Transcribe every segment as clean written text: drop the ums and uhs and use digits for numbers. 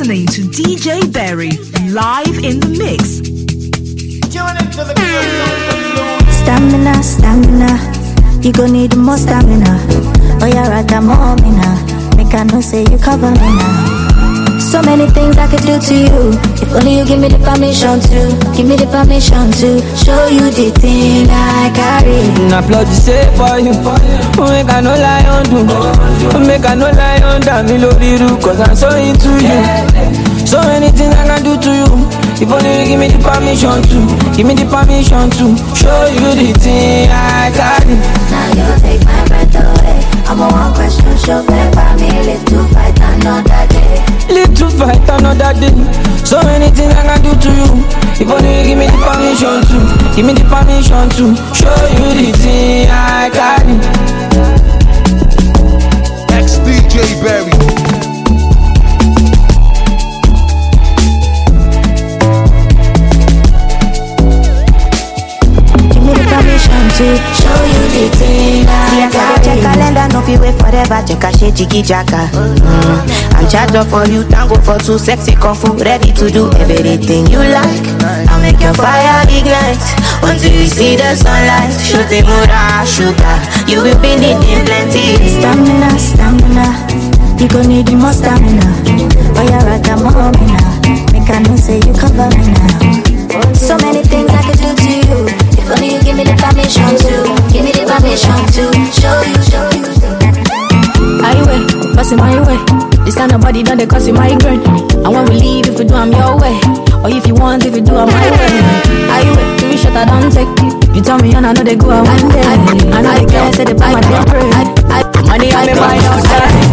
listening to DJ Berry live in the mix. Stamina, stamina, you gon' need more stamina. Oh yeah, right, I'm on me now. Make I know say you cover me now. So many things I could do to you. If only you give me the permission to. Give me the permission to show you the thing I carry. Applaud you say for you. Make I no lie on do. Make I no lie on damn me love you. Cause I'm so into you. So many things I can do to you. If only you give me the permission to. Give me the permission to show you the thing I carry. Now you take my breath away. I'm a one question show fair by me. Live to fight another day. Live to fight another day. So many things I can do to you. If only you give me the permission to. Give me the permission to show you the thing I carry. Ex-DJ Berry. To show you the thing I got. Check calendar, no fi wait forever. Check a shit, jiggy jacka. I'm charged up for you, tango for two, sexy kung fu, ready to do everything you like. I'll make your fire ignite until you see the sunlight. Shooting mura, sugar, you will be needing plenty. Stamina, stamina, you gon' need more stamina. Oh yeah, right, I'm on me now. Make I know say you cover me now. So many things I could do to you. If only you give me the permission to. Give me the permission to show you. My way, passing my way. This kind of body done they cause you migraine. And when we leave, if you do, I'm your way. Or if you want, if you do, I'm my way. I way, do you shut I don't take. You tell me and I know they go out one day. I know they can't say they put my damn pray. Money on me mind outside.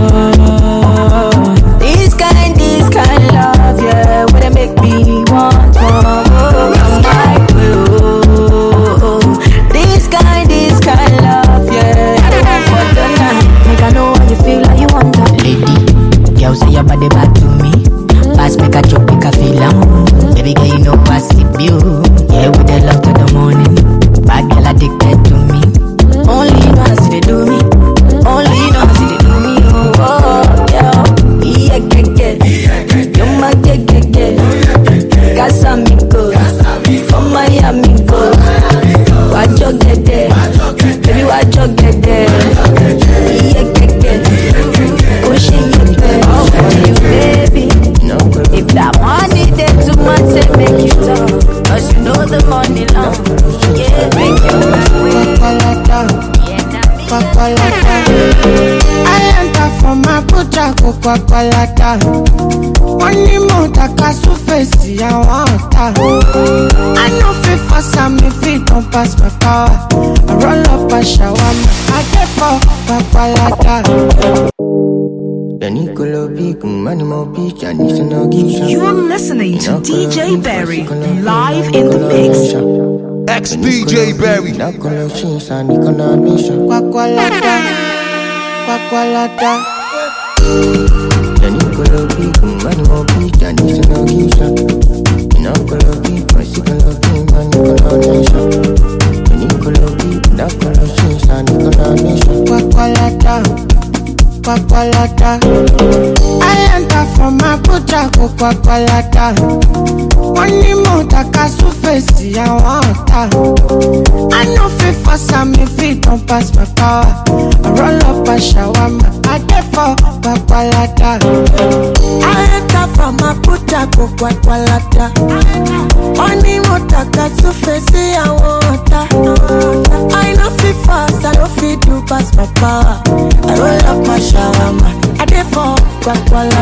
This kind love, yeah. Where they make me want more. This kind love, yeah. I don't want for the night. Make I know how you feel like you want that. Lady, girl say your body back to me. Pass make a chop, make a feel baby girl, you know I sleep you. Yeah, with the love to the morning. Bad girl addicted to me. Only you know how see they do me. Only you know how see they do me. Oh, yeah. Yeah, you're my get. Casamigo, from Miami go. What you get there? Baby, what you get there? Yeah, pushing you there. Oh, for you, baby. If that money there too much, say make you talk. Cause you know the money long. Yeah, bring you back with. I enter from my pucha Coca-Cola. Money more taka su face I want her. I know fit for some if it don't pass my power. I roll up a shawarma. I get for Coca-Cola. You're listening to DJ Berry live in the mix. Ex-DJ Berry. Coca-Cola. I enter from my pucha Coca-Cola. Money more taka su face I want her. I know fit for some if it don't pass my power. I roll up a shawarma. I get for Coca-Cola. I enter from my pucha Coca-Cola. Money more taka su face I want her. I know fit fast, I know fit do pass my power. I roll up my shawarma. I get for Coca-Cola.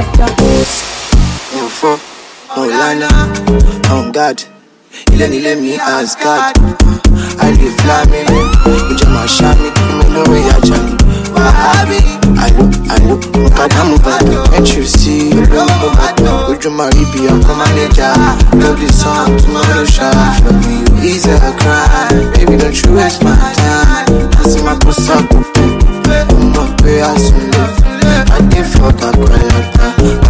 Maulana, on God, let me ask God. I live flaming, Ujama Shami, Kumelo Yachani, Wahabi. I look, Mukadamu Bado, and you see, Ujama Ribi, I'm manager. Love this song, tomorrow shot. Love you, easy a cry. Baby, don't you waste my time. That's my Kosaku, I'm not where I soon live. I did for Coca-Cola.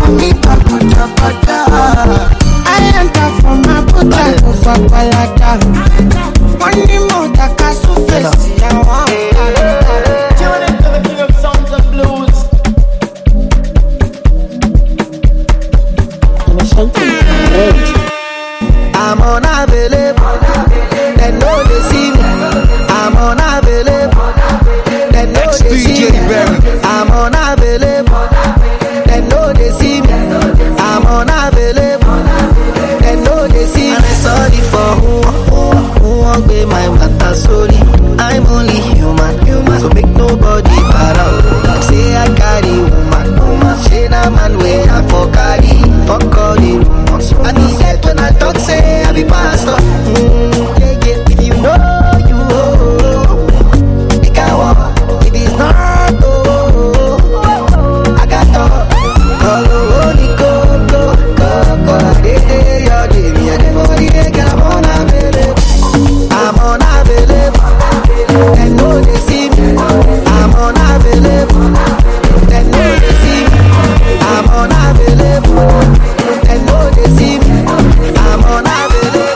I enter from my puta Coca-Cola. Money more taka su face I want her. Tune into the king of sounds and blues. I'm unavailable. They know they see me. I'm unavailable. They know they see me. I'm unavailable. They know they see me. I'm unavailable. They know they see me. I'm sorry for who won't be my water. Sorry, I'm only human. So make nobody para. Say I carry woman. Say that man way I for carry. Fuck all the rumors. I need that when I talk, say I be pastor. If you know you it can walk. If it's not, I got talk. Only go. They are the me and everybody they get I'm unavailable. They know they see me. I'm unavailable. They know they see me. I'm unavailable. They know they see me. I'm unavailable.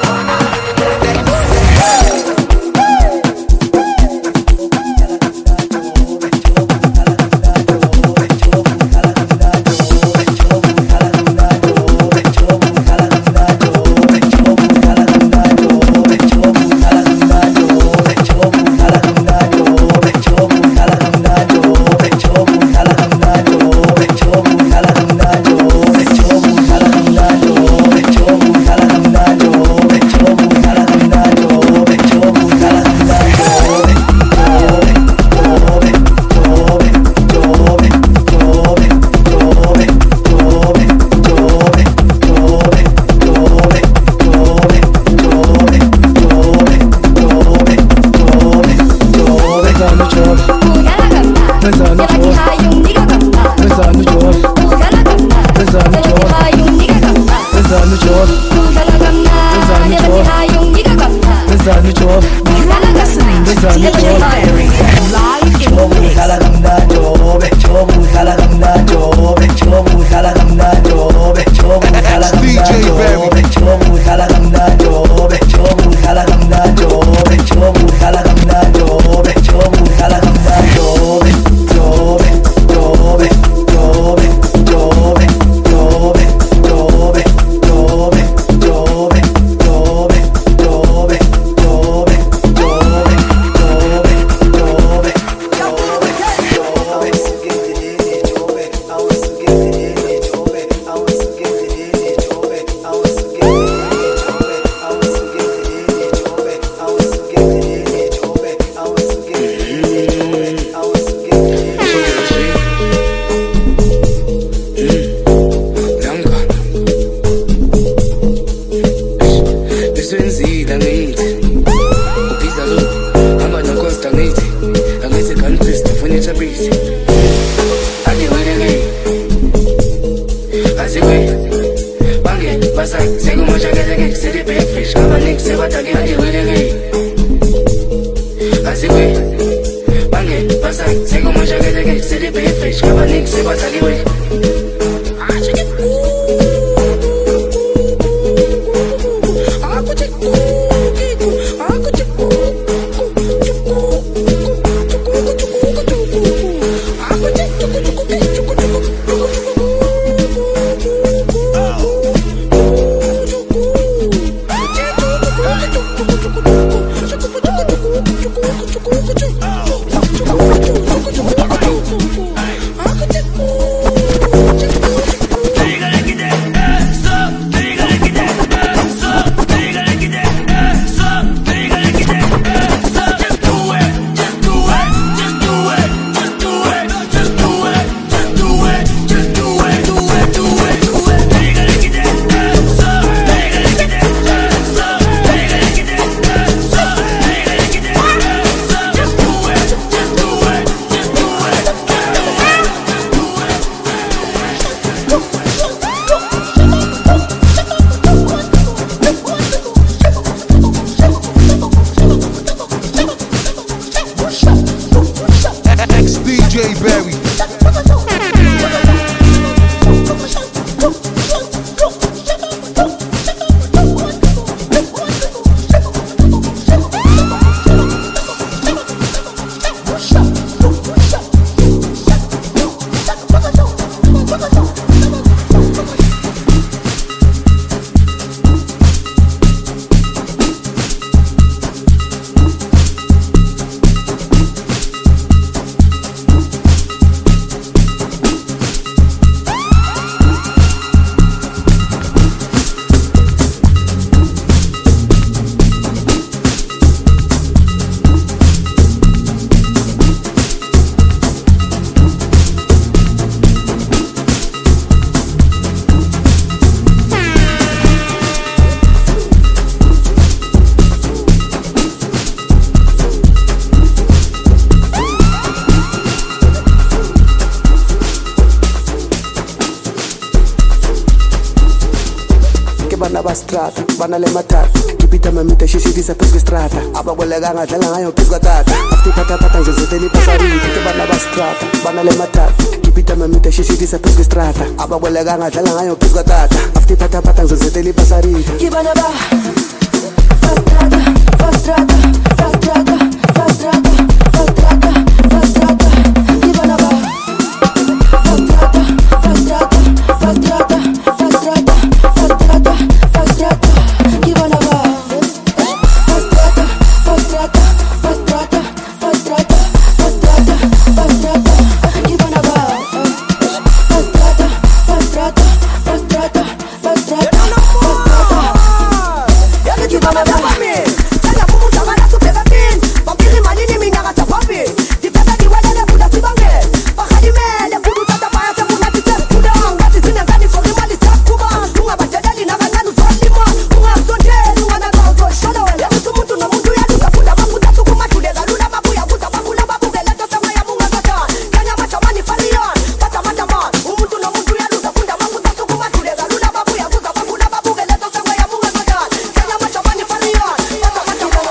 va strata, bana le matata. Kipita mamita shishitisa pesque strata. Aba boleganga dala ngayo pesque tata. Afti pata pata nzozeli pasari, kite bana va strata, bana le matata. Kipita mamita shishitisa pesque strata. Aba boleganga dala ngayo pesque tata. Afti pata pata nzozeli pasari. Kibana ba fastrata, fastrata, fastrata, fastrata, fastrata, fastrata. Kibana ba fastrata, fastrata, fastrata, fastrata, fastrata, fastrata. Kibana ba fastrata, fastrata, fastrata, fastrata, fastrata, fastrata. Kibana ba fastrata, fastrata, fastrata, fastrata, fastrata. Kibana ba sana pumu tamana supega pin papiri manini minyaga sapapi difeta diwele le buda sibange bakadi mele budu tata baya se muna tite buda ngati zine ngani fori mali sa kuba lunga bajadali na nganu zolima lunga sonde lunga na kazo shodo ya muntu na muntu ya luka buda mabuda sukuma tude galuna babu ya buza babu na babu gele to sama ya munga kata kanya macha mani falion pata mata man muntu na muntu ya luka buda mabuda sukuma tude galuna babu ya buza babu na babu gele to sama ya munga kata kanya macha mani falion pata mata man.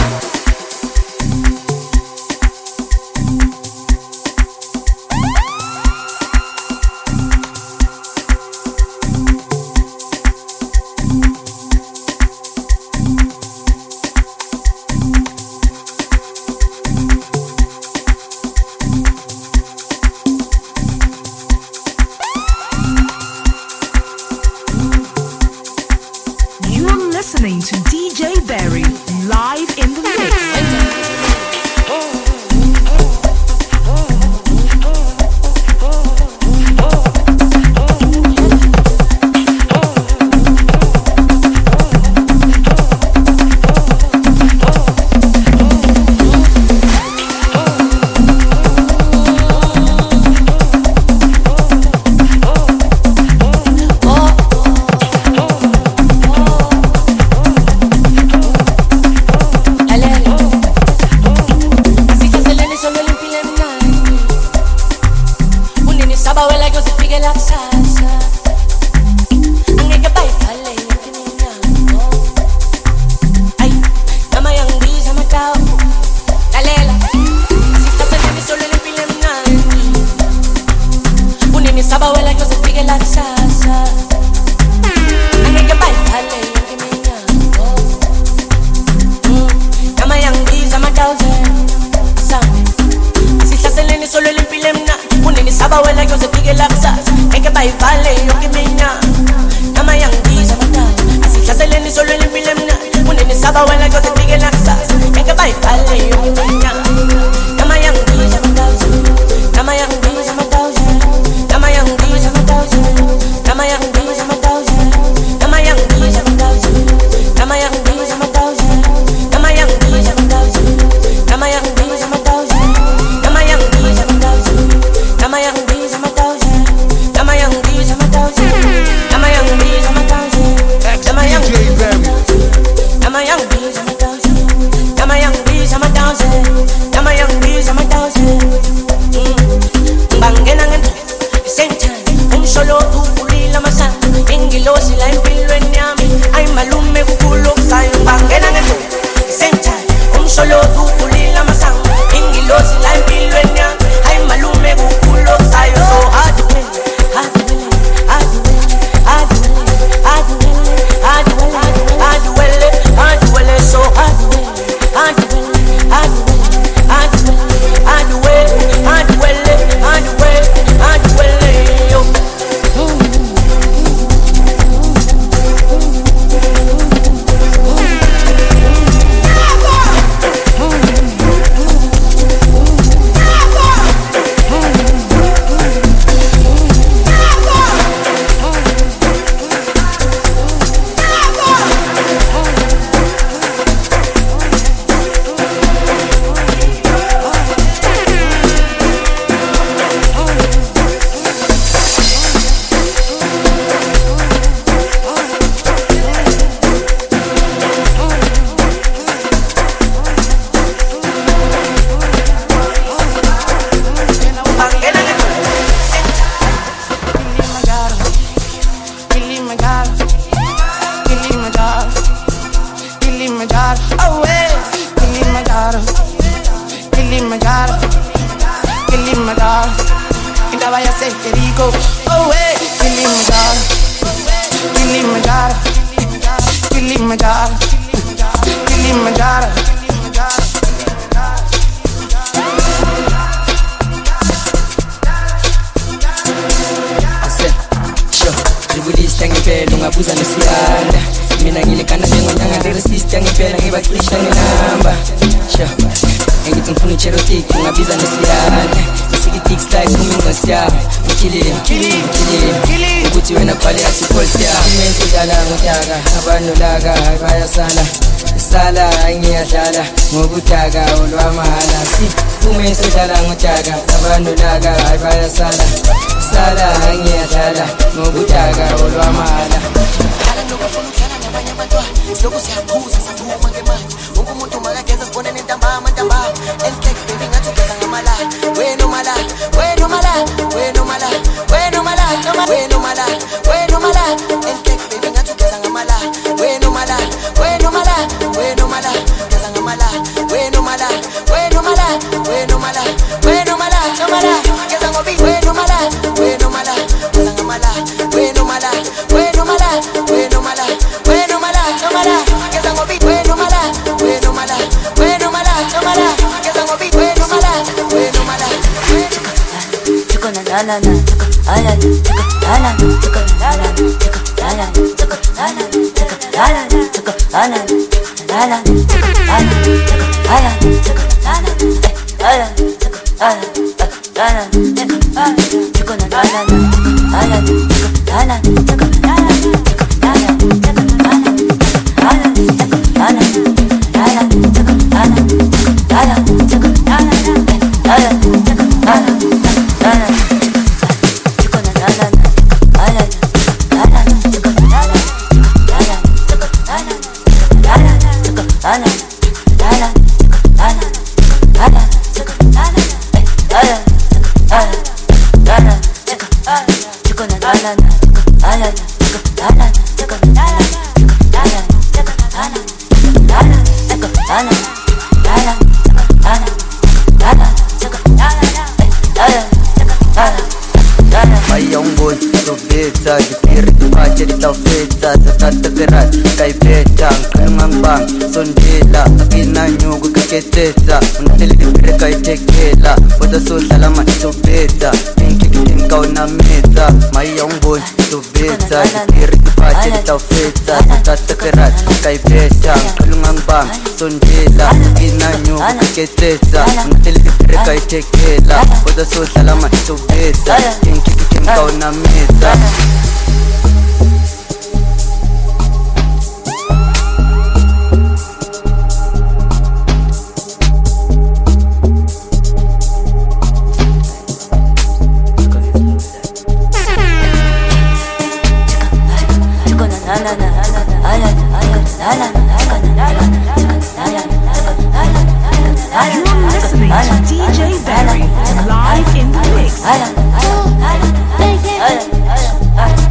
You're listening to DJ Berry live in the mix. away. Kilimanjaro, Kilimanjaro, Kilimanjaro. And I say Rico, away. Kilimanjaro, Kilimanjaro, Kilimanjaro, Kilimanjaro. Ngipelo ngabuza nesiyanda mina ngilekana njengonyanga ngiresista ngipela ngibaqisha nginamba sha ngithi ngifuna icherotic ngabiza nesiyanda ngisikitix style kumingasiya ngikilile ukuthi wena kwale asikolta imenze dala ngotaka abantu laka bayasala sala ngiyadlala ngokutaka olwamahala si umenze dala ngotaka abantu laka bayasala sala ngiyadlala ngokutaka olwamala Slogo siyaphuza sivuma ngemali wonke umuntu makageza sibone nentambama ntambama enkeke baby ngathi ugeza ngamala wena mala wena mala wena mala wena mala wena mala wena mala enkeke baby ngathi ugeza ngamala wena mala wena mala wena mala ugeza ngamala wena mala wena mala wena mala wena mala ngamala ugeza ngobi wena mala wena mala ugeza ngamala wena mala wena mala wena mala wena mala ngamala ugeza ngobi wena mala wena mala wena mala ngamala ugeza ngobi wena mala wena mala tuko na na na tuko ala tuko ala tuko na na tuko ala tuko ala tuko ala tuko ala ala tuko ala tuko ala tuko ala ala tuko ala ala tuko ala tuko na na na tuko ala tuko ala tuko ala tuko ala tuko ala tuko ala ala tuko ala ala tuko ala ala tuko ala ala tuko na na na ala ala tuko ala ala tuko ala ala tuko ala ala tuko ala ala tuko ala ala ala tuko ala tuko na na na ala tuko ala tuko ala ala tuko ala ala tuko ala ala Mayongboy, Tubeta, Dipiri, Tupache, Taufeta, Zatatakerat, Kaipeta, Kulungangbang, Sondela, Akina Nyugu, Kaketeta, Untili Dipiri, Kaitekela, Wada Sosalama, Tubeta, Pinky, Kinkau, Nameta, Mayongboy, Tubeta, Dipiri, Tupache, Taufeta, Zatatakerat, Kaipeta, Kulungangbang, Sondela, Akina Nyugu, Kaketeta, Untili Dipiri, Kaitekela, Wada Sosalama, Tubeta, Pinky, Kinkau, Nameta. You're listening to DJ Berry live in the mix.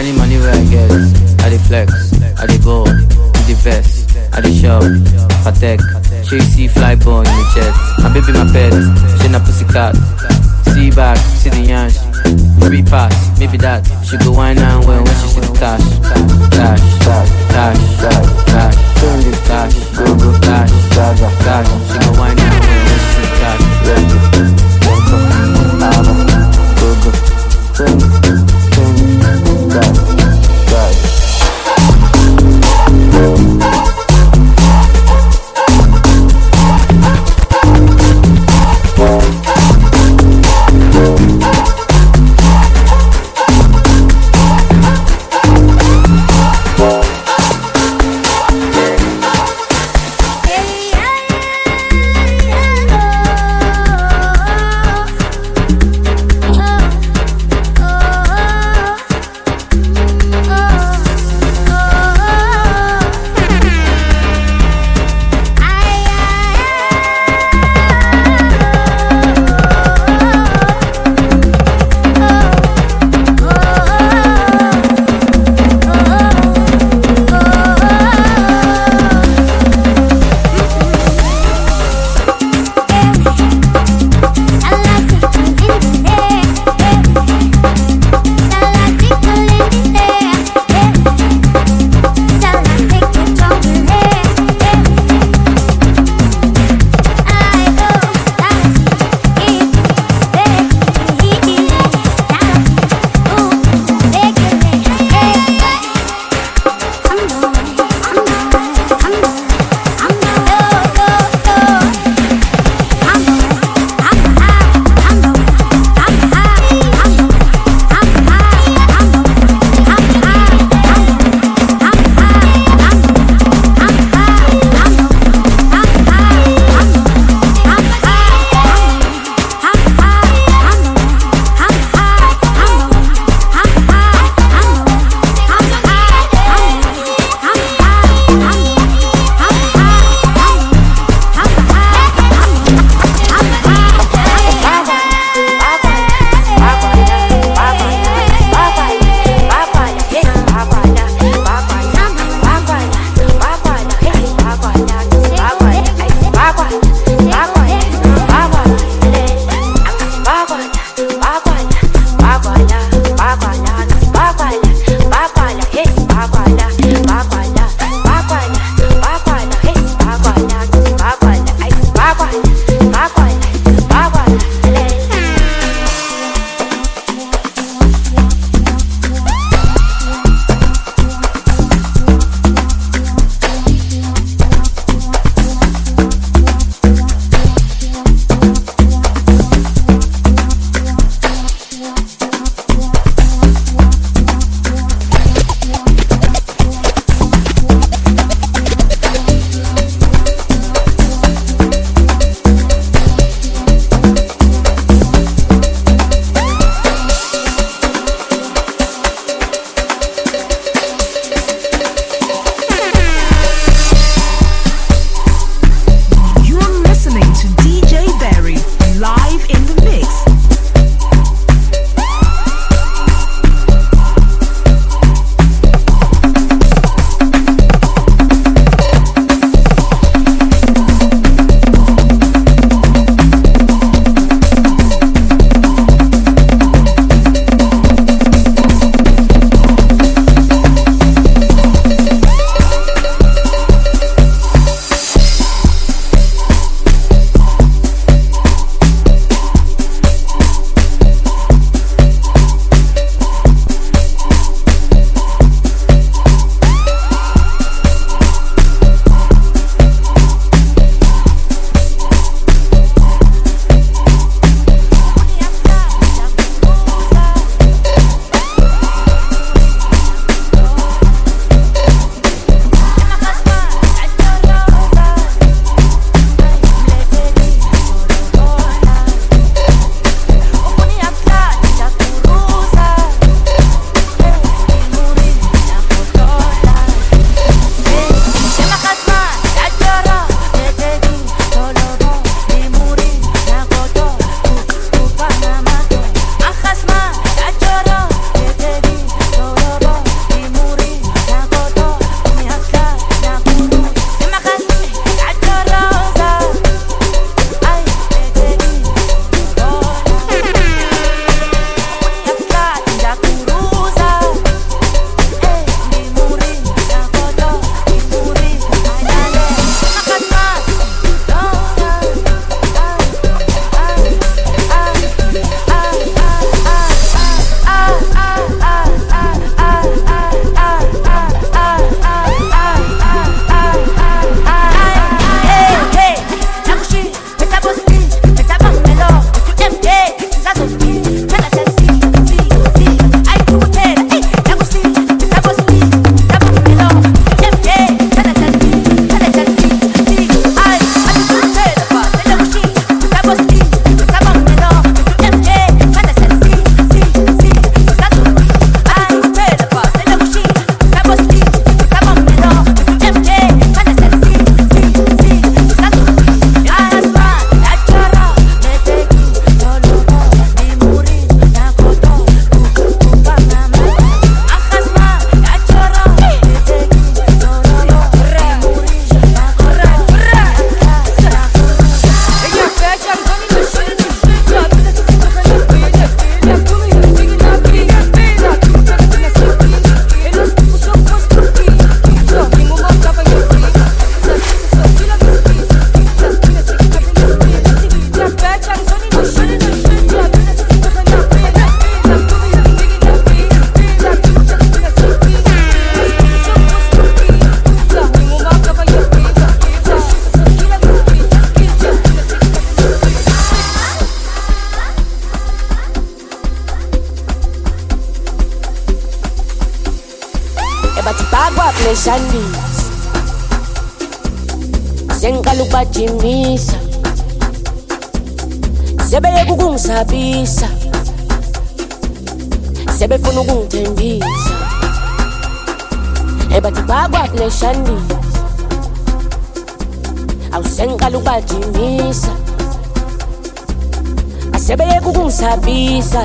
money where I get. I dey flex, I dey ball, in the vest, I dey shop, Patek, Chasey fly ball in the jet. My baby my pet, she na pussycat. See back, see the yansh, free pass, maybe that. She go wine and when she see the cash. Cash, cash, cash, cash, cash, cash, go go cash, cash. She go wine and when she see the cash. ebatipagwa pleshandis sengiqala ukubajimisa sebeyeka ukungisabisa sebefuna ukungithembisa ebatipagwa pleshandis awusengiqala ukubajimisa asebeyeka ukungisabisa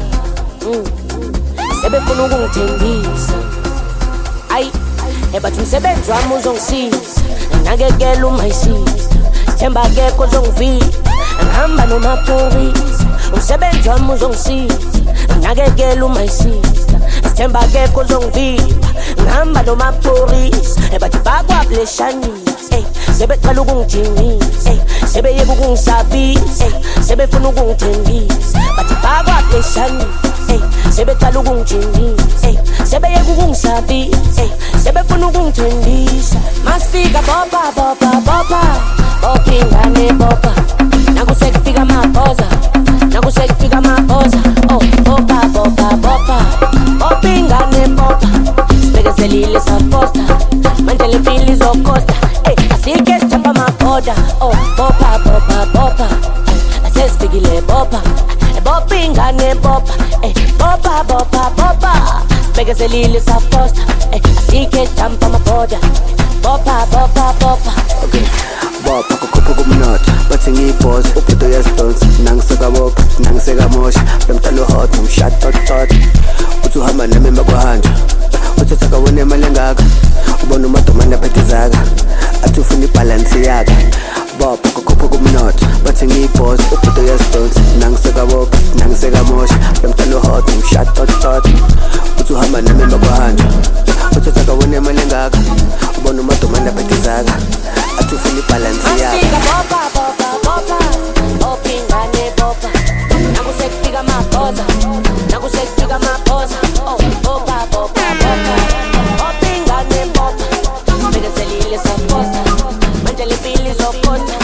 sebefuna ukungithembisa ayi ebathi umsebenzi wami uzongisiza nakekela umayisiza themba akekho ozongivila ngihamba nomaphorisa umsebenzi wami uzongisiza nakekela umayisiza themba akekho ozongivila ngihamba nomaphorisa ebathi bakwapleshanisa sebeqala ukungijimisa sebeyeka ukungisabisa sebefuna ukungithembisa bathi bakwapleshanisa sebeqala ukungijimisa sebeyeka ukungisabisa sebefuna ukungithembisa masifika bopa bopa bopa bopa ingane bopa nakusekufika amabhoza nakusekufika amabhoza oh bopa bopa bopa bopa ingane bopa sibekezelile saposta manje le pili zokosta asike sithamba amabhoda oh bopa bopa bopa asesifikile bopa bopa ingane bopa bopa bopa bopa sibekezelile saposta asike sithamba amabhoda bopa bopa bopa okay bopa kukhupha kumnotho bathi ngiyibhoza ubhedo yesdonsi nangiseka bopa nangiseka mosha bemtalo hot umshot tot uthi uhamba nami emakwahanja uthi sakawone imali engaka ubona umadomanda phethezaka athi ufuna ibalance yaka bopa kukhupha kumnotho bathi ngiyibhoza ubhedo yesdonsi nangiseka bopa nangiseka mosha bemtalo hot umshot tot uthi uhamba nami emakwahanja uthi sakawone imali engaka ubona umadomanda phethezaka athi ufuna ibalance yaka masifika bopa bopa bopa bopa ingane bopa nakusekufika amabhoza nakusekufika amabhoza oh bopa bopa bopa bopa ingane bopa sibekezelile saposta manje le pili zokosta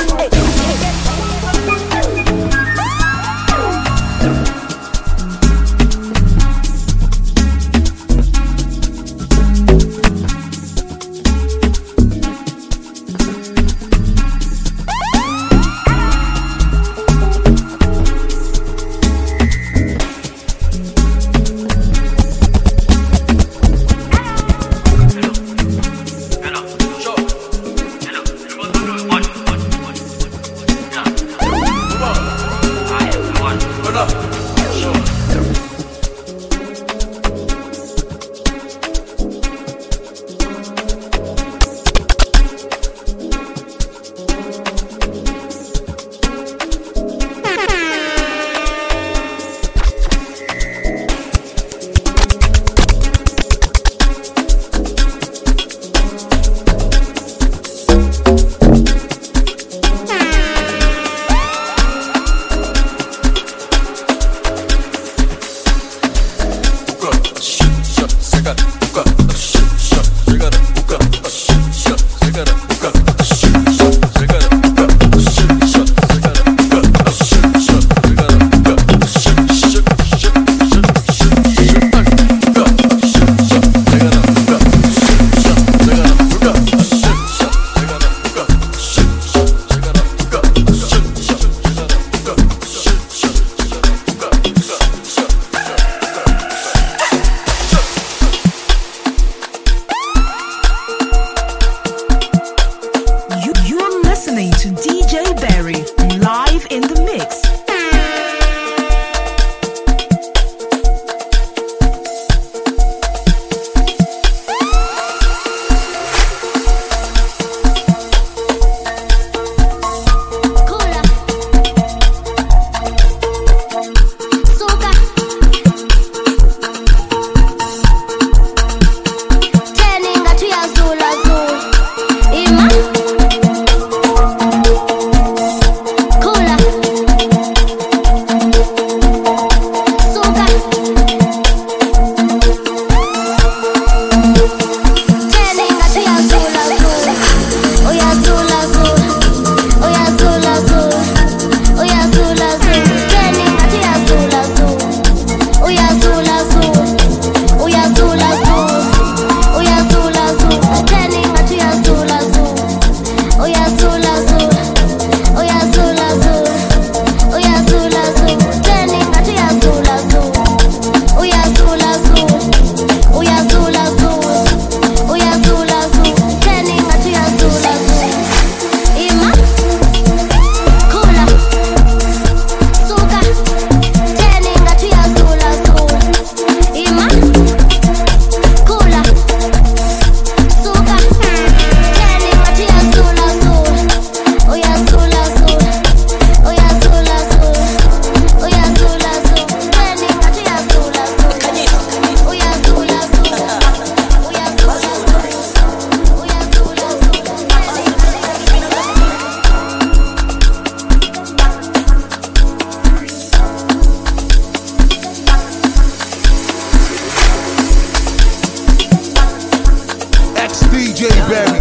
DJ Barry.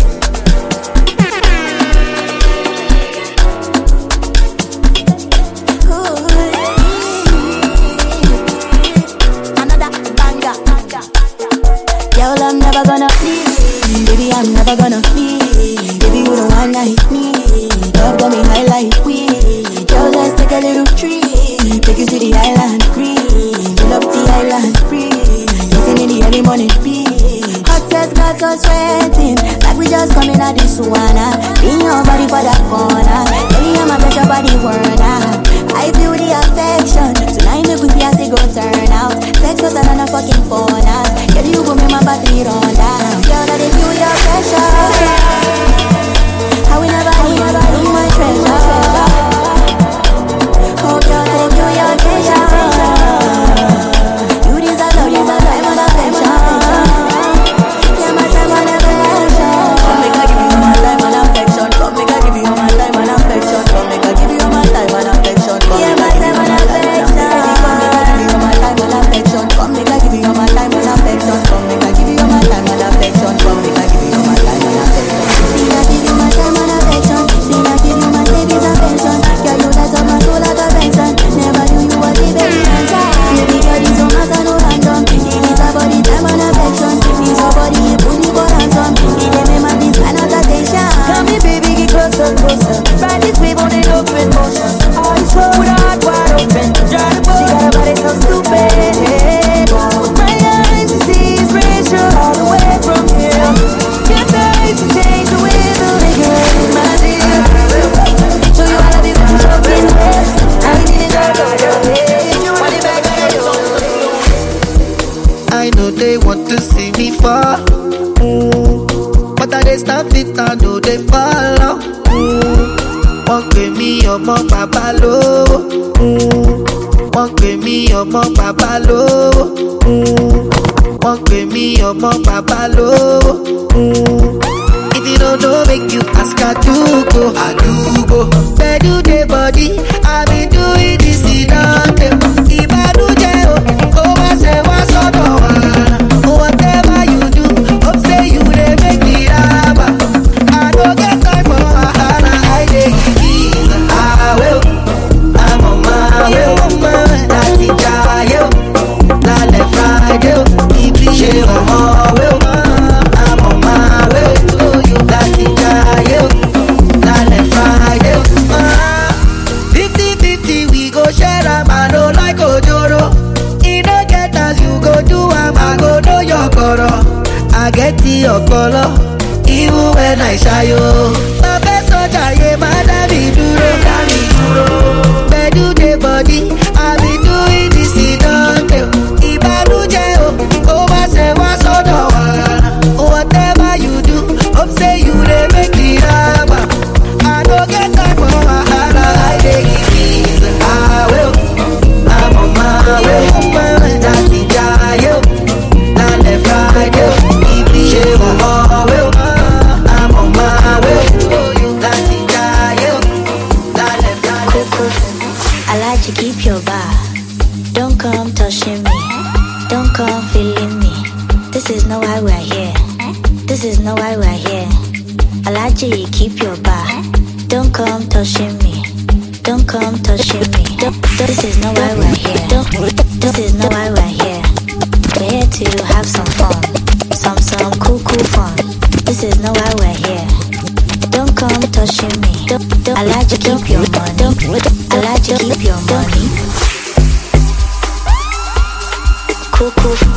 Girl, I'm never gonna leave. Baby, I'm never gonna leave. Baby, you the one that hit me. Love got me high like weed. Girl, let's take a little trip. Take you to the island, breeze. Fill up the island, breeze. Listen in the early morning breeze. Hot test got us sweating like we just coming out this sauna. Bring your body for that corner. Baby, I'ma get your body worn out. I feel the affection. Tonight make we see as it go turn out. Sex was another fucking phone out. Girl, you go make my battery run down. Girl, I feel your pressure. How we never leave my treasure. Oh, girl, I feel your pressure. You deserve love, you deserve time and affection. Yeah, my time and affection. Come make I give you my time and affection. Come make I give you my time and affection. Come make I give you my time and affection. Yeah, my time and affection. Come make I give you my time and affection. Come make I give you my time and affection. Come make I give you my time and affection. Come make I give you my time and affection. See, I give you my time and affection. See, I give you my baby's affection. Girl, you light up my soul like a Benson. Never knew you were the baby dancer. Baby girl, it's no matter no random. It is about the time and affection. It's your body, you put me for ransom. It ain't me man, this kind of attention. Come here, baby, get closer, closer. Ride this wave on an open motion. Eyes closed, with a heart wide open. Drive the boat. She got a body so stupid. My eyes to see is racial all the way from here. Can't wait to change the way the nigga my dear. Show you how to be with you fucking best. I need it all over your head. You want it back to you. I know they want to see me fall. But I they stand fit, I know they follow. Wọ́n pè mí ọmọ bàbá lówó. Wọ́n pè mí ọmọ bàbá lówó. Wọ́n pè mí ọmọ bàbá lówó. If you don't know, make you ask Adugo. Adugo. Bedu the body, I been doing this in Dante. Ìbànújẹ́ o, kó wá ṣe wá sọ́dọ̀ wa. Whatever you do, hope say you dey make me raba. I no get time for wahala, I dey give it. I'm on my way, láti jayé o. Lálẹ́ Friday o, ibi ṣe ọmọ wé o. I'm on my way to you, láti jayé o. Lálẹ́ Friday o. 50-50 we go share am, I no like ojoro. E no get as you go do am, I go know your koro. I get the okolo, even when I shy yo. My best soldier, yeah, my daddy duro. Bedu the body, I be doing this in Dante. Ìbànújẹ́ o, kó wá ṣe wá sọ́dọ̀ wa. Whatever you do, hope say you dey make me raba. I no get time for wahala, I dey give it. I'm on my way, láti jayé o. Lálẹ́ Friday o, ibi ṣe ọmọ wé o. I'm on my way to you, láti jayé o. Lálẹ́ Friday. I like to keep your bar. Don't come touching me. Don't come feeling me. This is not why we're here. This is not why we're here. I like to keep your bar. Don't come touching me. Don't come touching me. This is not why we're here. This is not why we're here. We're here to have some fun. Some cool fun. This is not why we're here. Don't come touching me. I like to keep your money. I like to keep your money. Cool fun.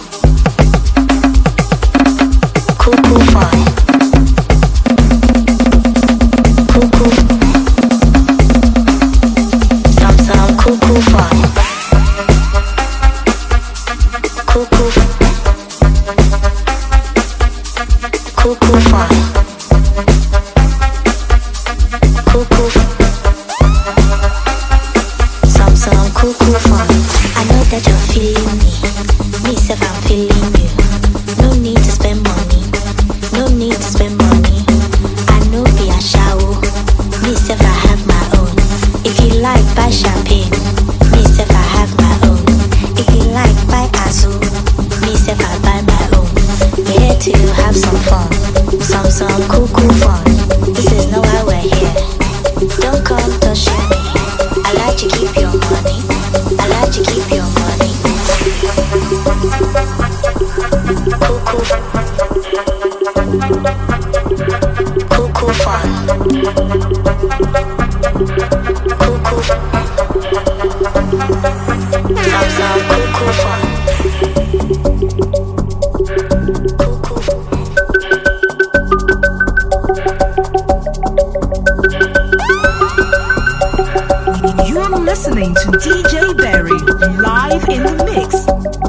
Cool fun. Cool. Some cool fun. Cool. Cool fun. Cool. Some cool fun. I know that you're feeling me. Me self, I'm feeling you. No need to spend money. No need to spend money. I know be a shower. Me self, I have my own. If you like, buy champagne. Me self, I have my own. If you like, buy Azul. Me self, I buy my own. We're here to have some fun. some cool fun. This is not why we're here. Don't come to share me. I like to keep your money. I like to keep your money. Cool fun. Some cool fun. You're listening to DJ Berry live in the mix.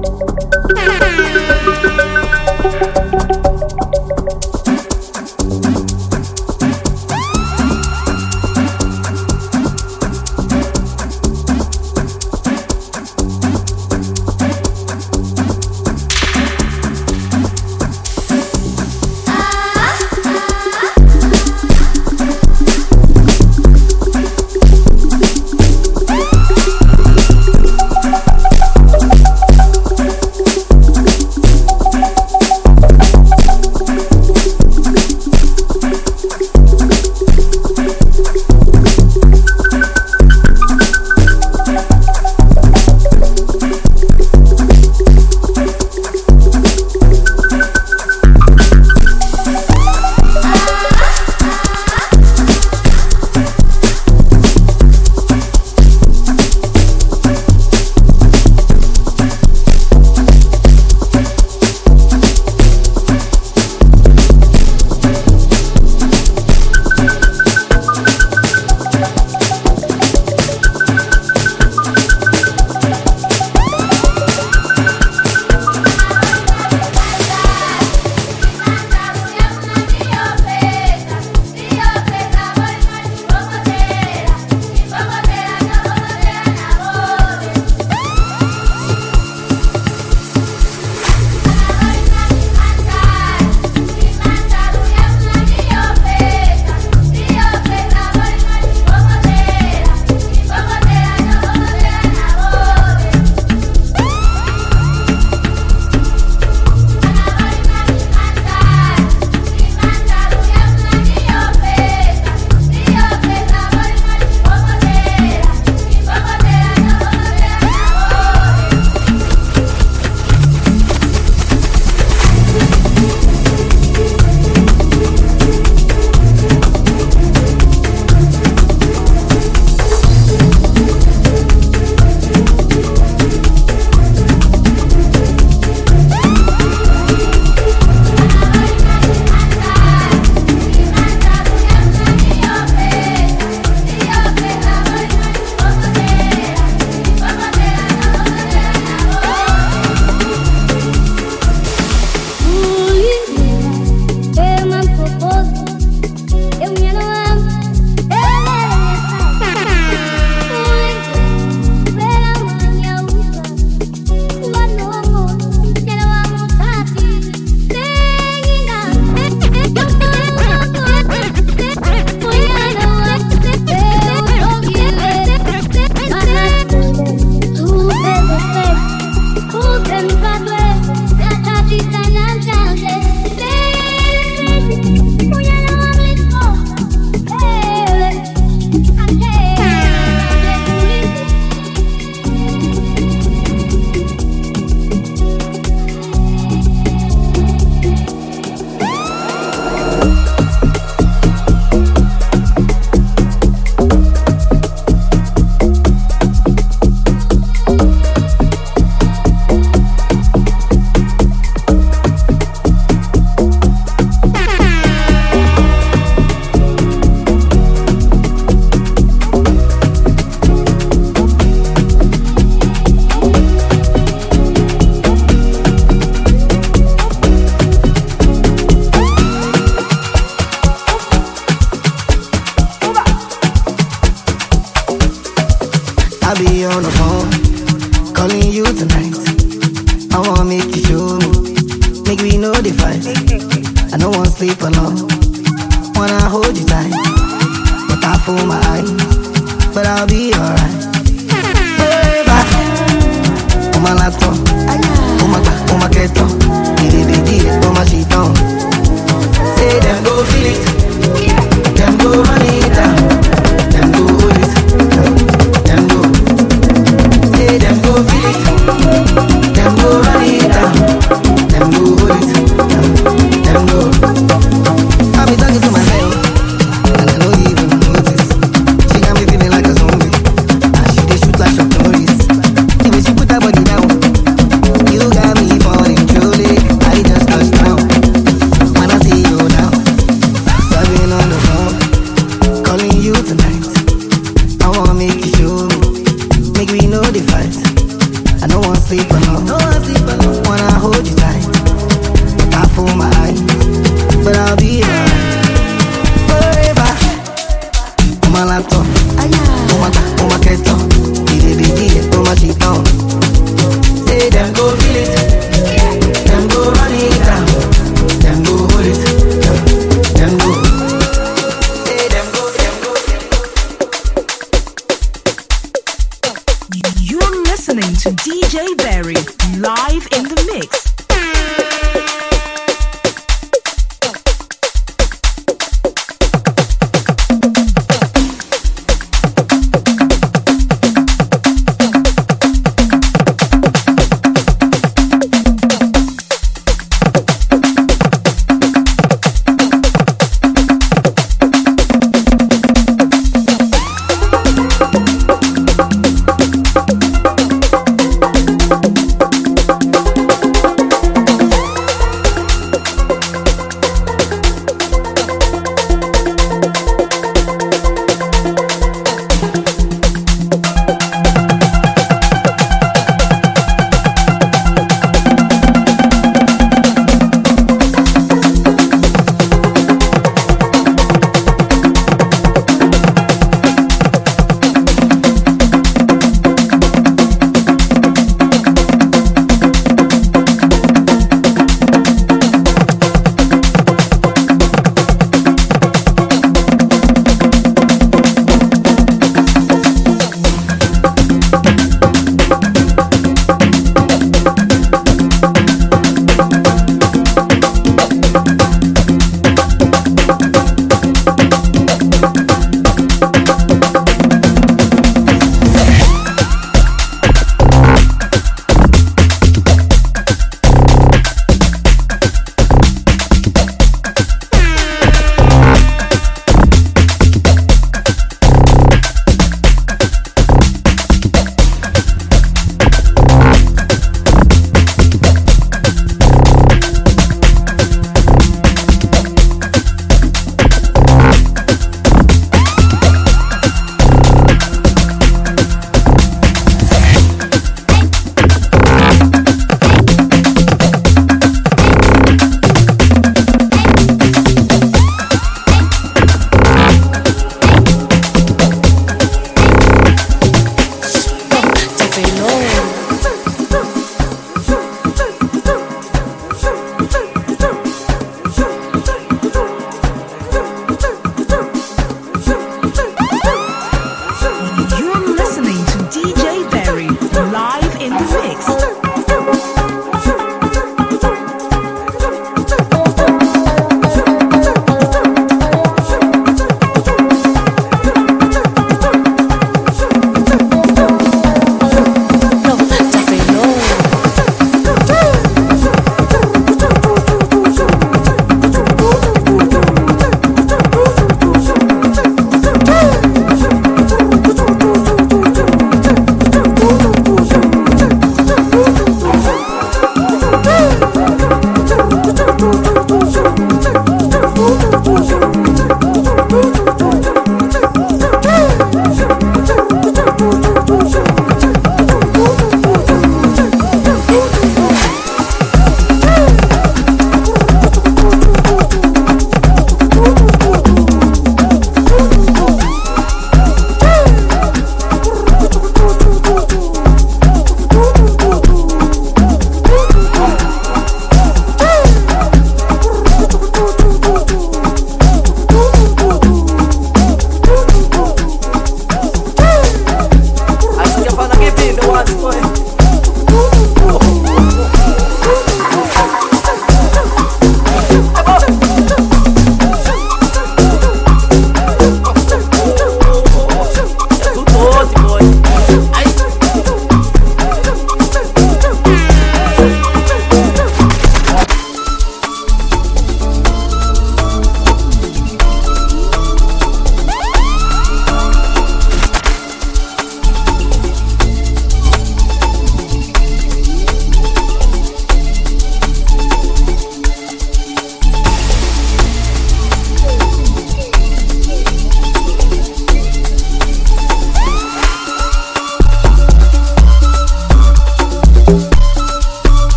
I'll be on the phone, calling you tonight. I wanna make you show me, make me know the fight. I don't wanna sleep alone, wanna hold you tight. But I fool my eyes, but I'll be alright. Baby, oh my laptop, oh my keto, oh my shit on. Say them go.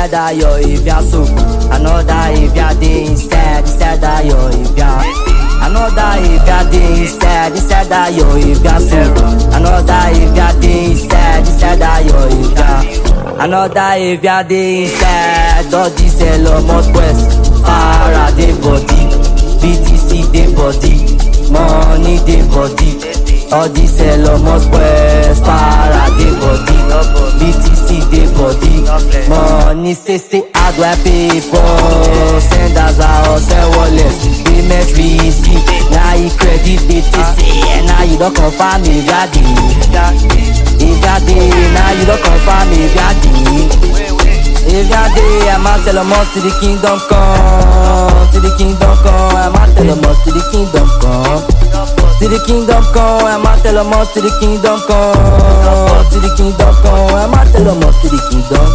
that yo if ya so. I know that if ya dey inside that yo if ya. I know that if ya dey inside that yo if ya so. I know that if ya dey inside that yo if ya. I know that if ya dey inside, all this Elon West, para dey body, BTC dey body, money dey body. All this Elon West, para dey body, BTC dey body, money say how do I pay for? Send as a send wallet, payment receipt, now you credit BTC, and now you don't confirm if ya dey. If ya dey, now you don't confirm if ya dey. If ya dey, I'ma tell them all to the kingdom come, to the kingdom come. I'ma tell them all to the kingdom come, to the kingdom come. I'ma tell them all to the kingdom come, to the kingdom come. I'ma tell them all to the kingdom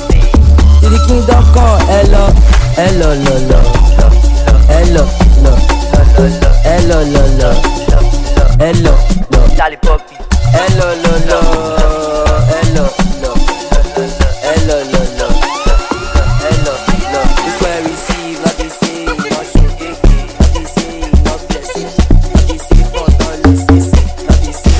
come. Hello, hello, hello, hello, hello, hello, hello, hello, Charlie Poppy. Hello, hello, hello, hello, hello, hello, hello. This where we receive, not they say, not show gay, not they say, not blessing, not they say for dollars, they say, not they say.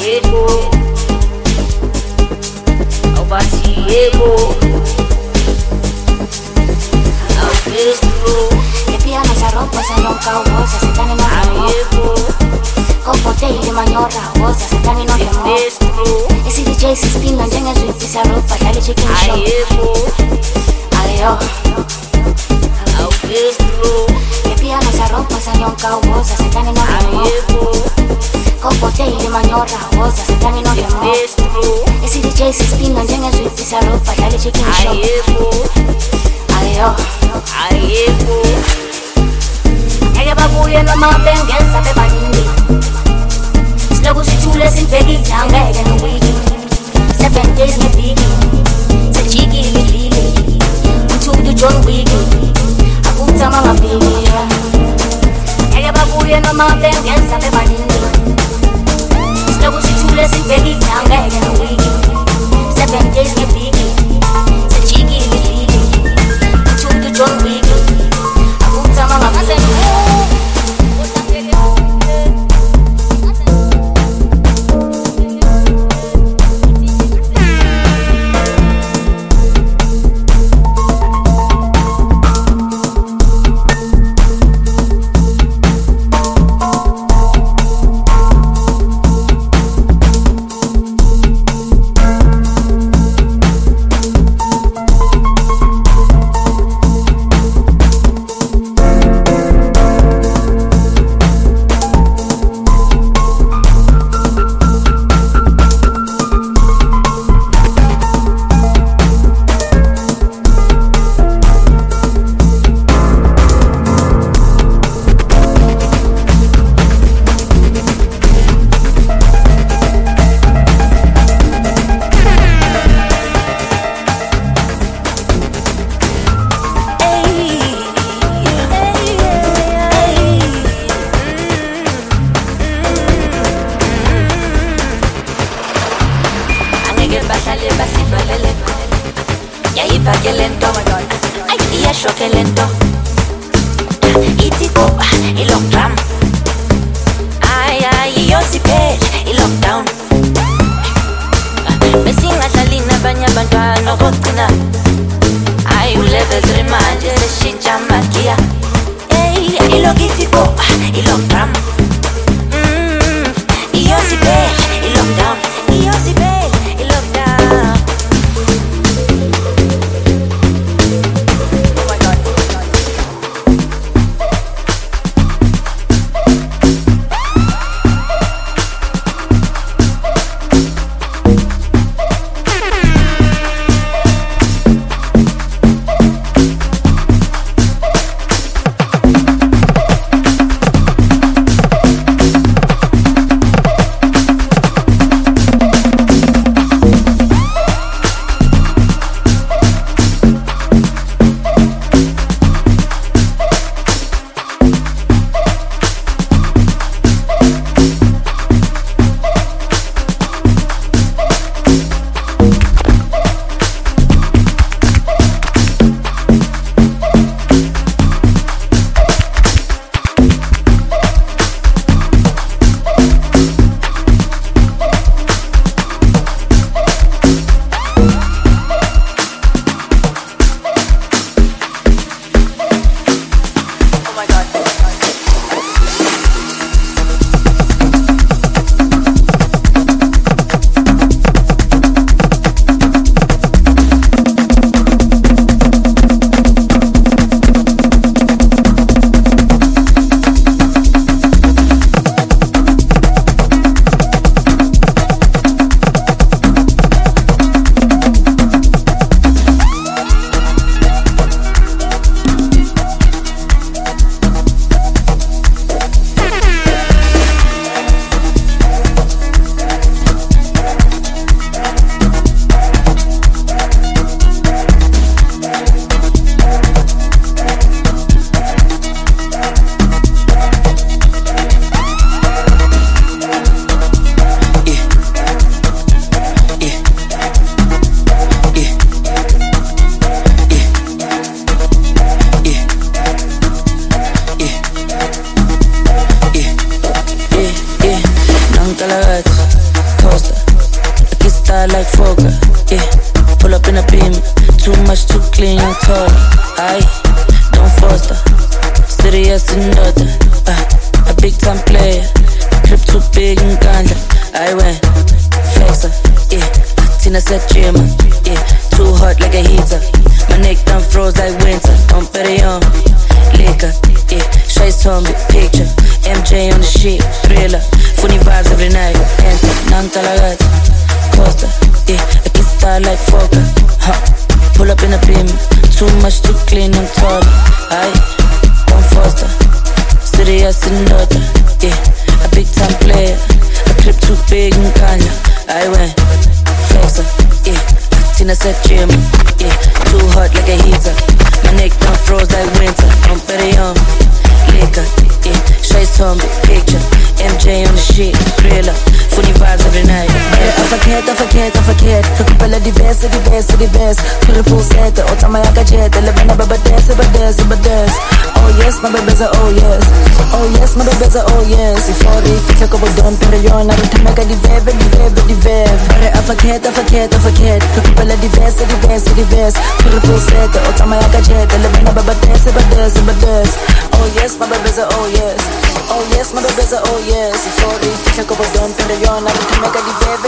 ayebo awubathi yebo awubestro piano se rompe, se ronca, goza, se están en ayebo Copote y mañorra, goza, se están en ayebo Ese DJ se spina, llega su y se ropa, dale chicken show ayebo ayo awubestro piano se rompe, se ronca, goza, se están en ayebo Copote y mañorra, goza, se están en ayebo Ese DJ se spina, llega su y se ropa, dale chicken show ayebo Ella babuye noma bengenza bebaningi Slogu sithule sinibhekile angeke ngiwiki 7 days ngeviki sejikile idlile Mthudu John Wick akuthama ngabhiki Ella babuye noma bengenza bebaningi Slogu sithule sinibhekile angeke ngiwiki 7 days ngeviki sejikile idlile Mthudu John Wick akuthama ngabhiki beam, too much, too clean, young tall. Aye, don't foster, serious and daughter. A big time player, crib too big and ganja. I went flexer, yeah. Tina said Jimmer, yeah. Too hot like a heater. My neck done froze like winter. I'm better young, liquor, yeah. Shades on me, picture. MJ on the shit, thriller. Funny vibes every night. Enter, nang talagat. Costa, yeah. I can style like Fokker, huh. Pull up in a beam, too much, too clean and tall. Aye, don't foster, serious and daughter, yeah. A big time player, a clip too big and kanya. I went flexer, yeah. Tina said Jim, yeah. Too hot like a heater. My neck done froze like winter. I'm better young, liquor, yeah. Shades on me, picture. MJ on the shit, thriller. Funny vibes every night. I forget. Preoccupala diverse. Three full set, otama yaka jet. Elevena baba dance. Oh yes, my baby's a oh yes. Oh yes, my baby's a oh yes. If all they feel like a don, pero yo na rin tamaka divev. I forget. Preoccupala diverse. Three full set, otama yaka jet. Elevena baba dance. Oh yes, my baby's a oh yes. Oh yes, my baby's a oh yes. If all they feel like a don, pero yo na rin tamaka divev.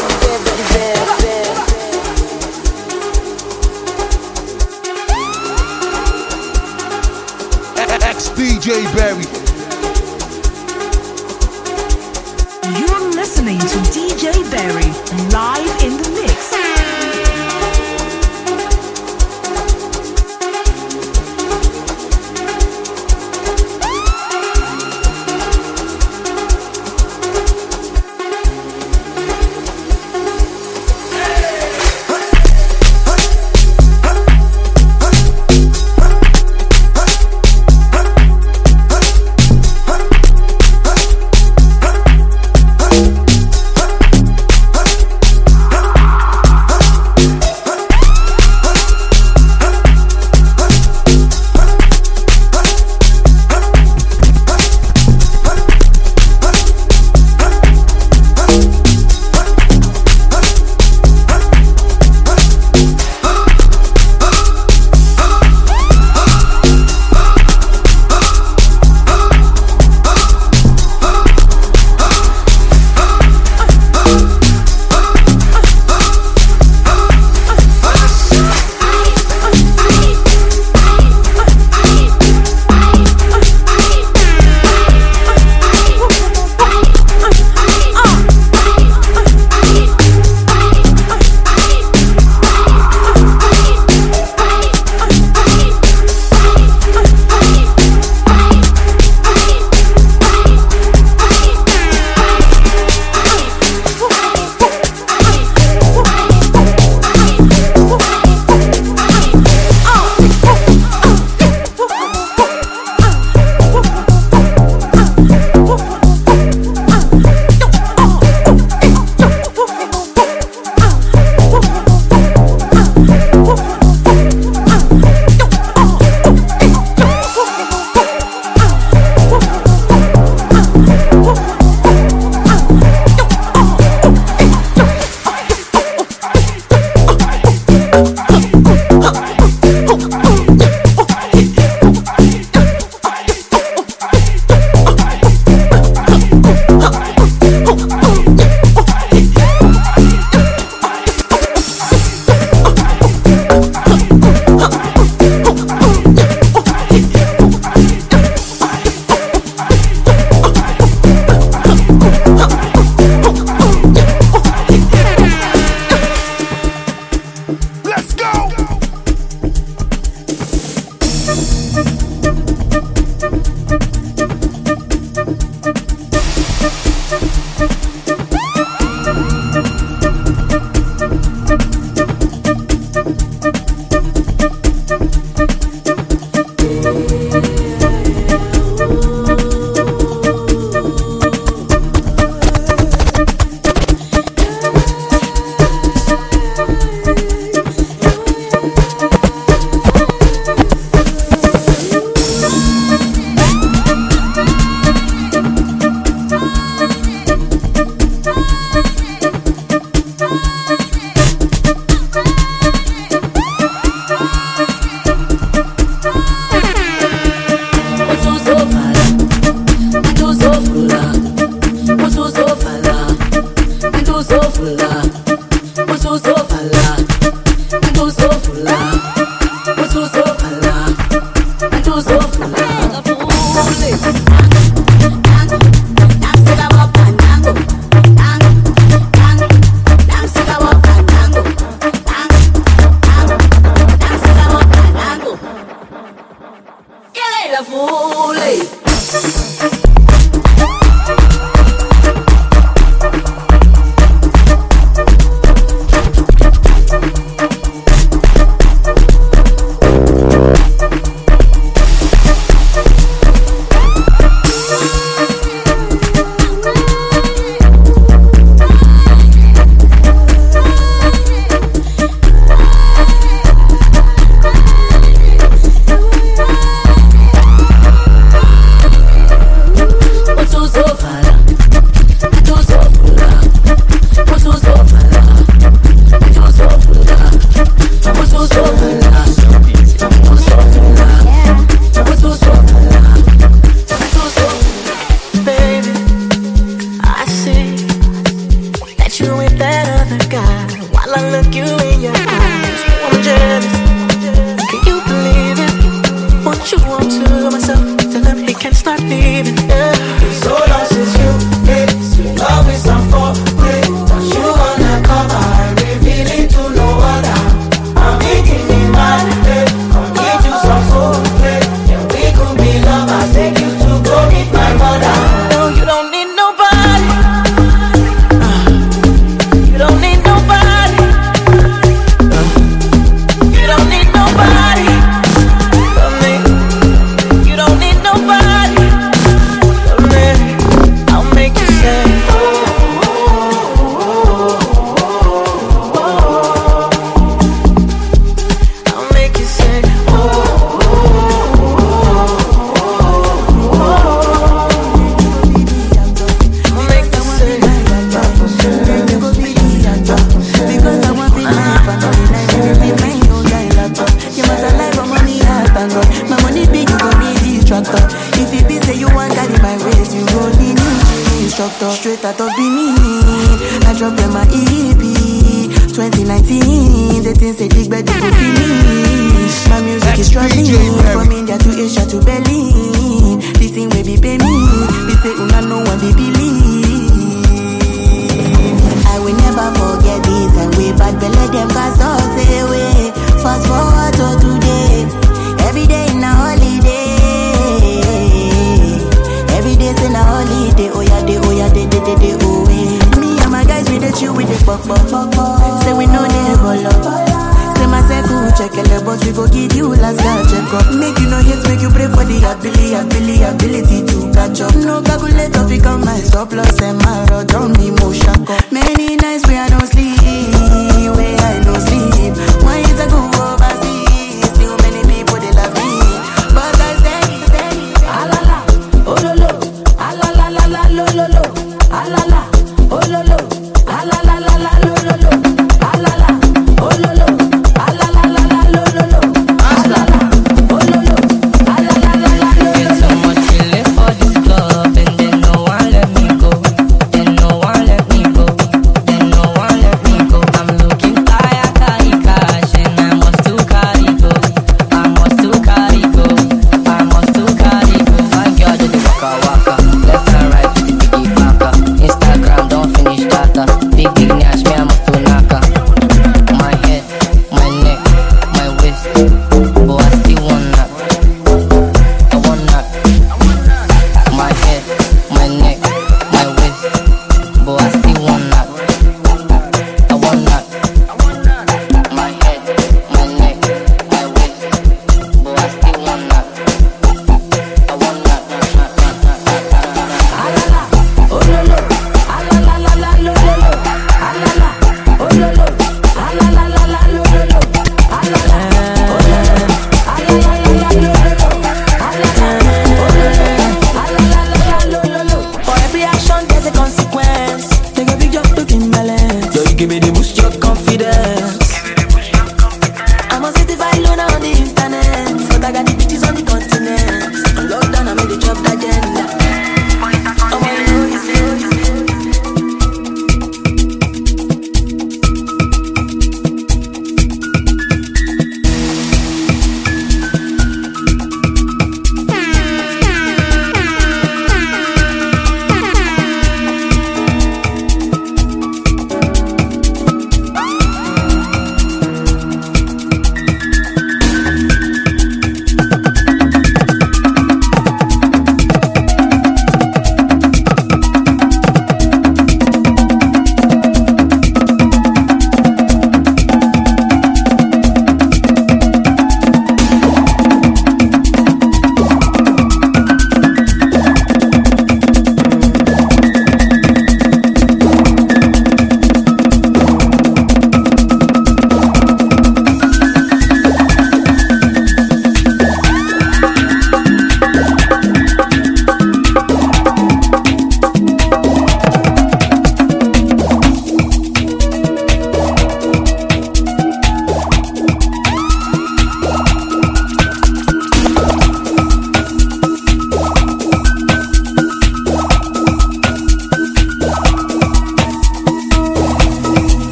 DJ Barry. You're listening to DJ Barry live in the mix.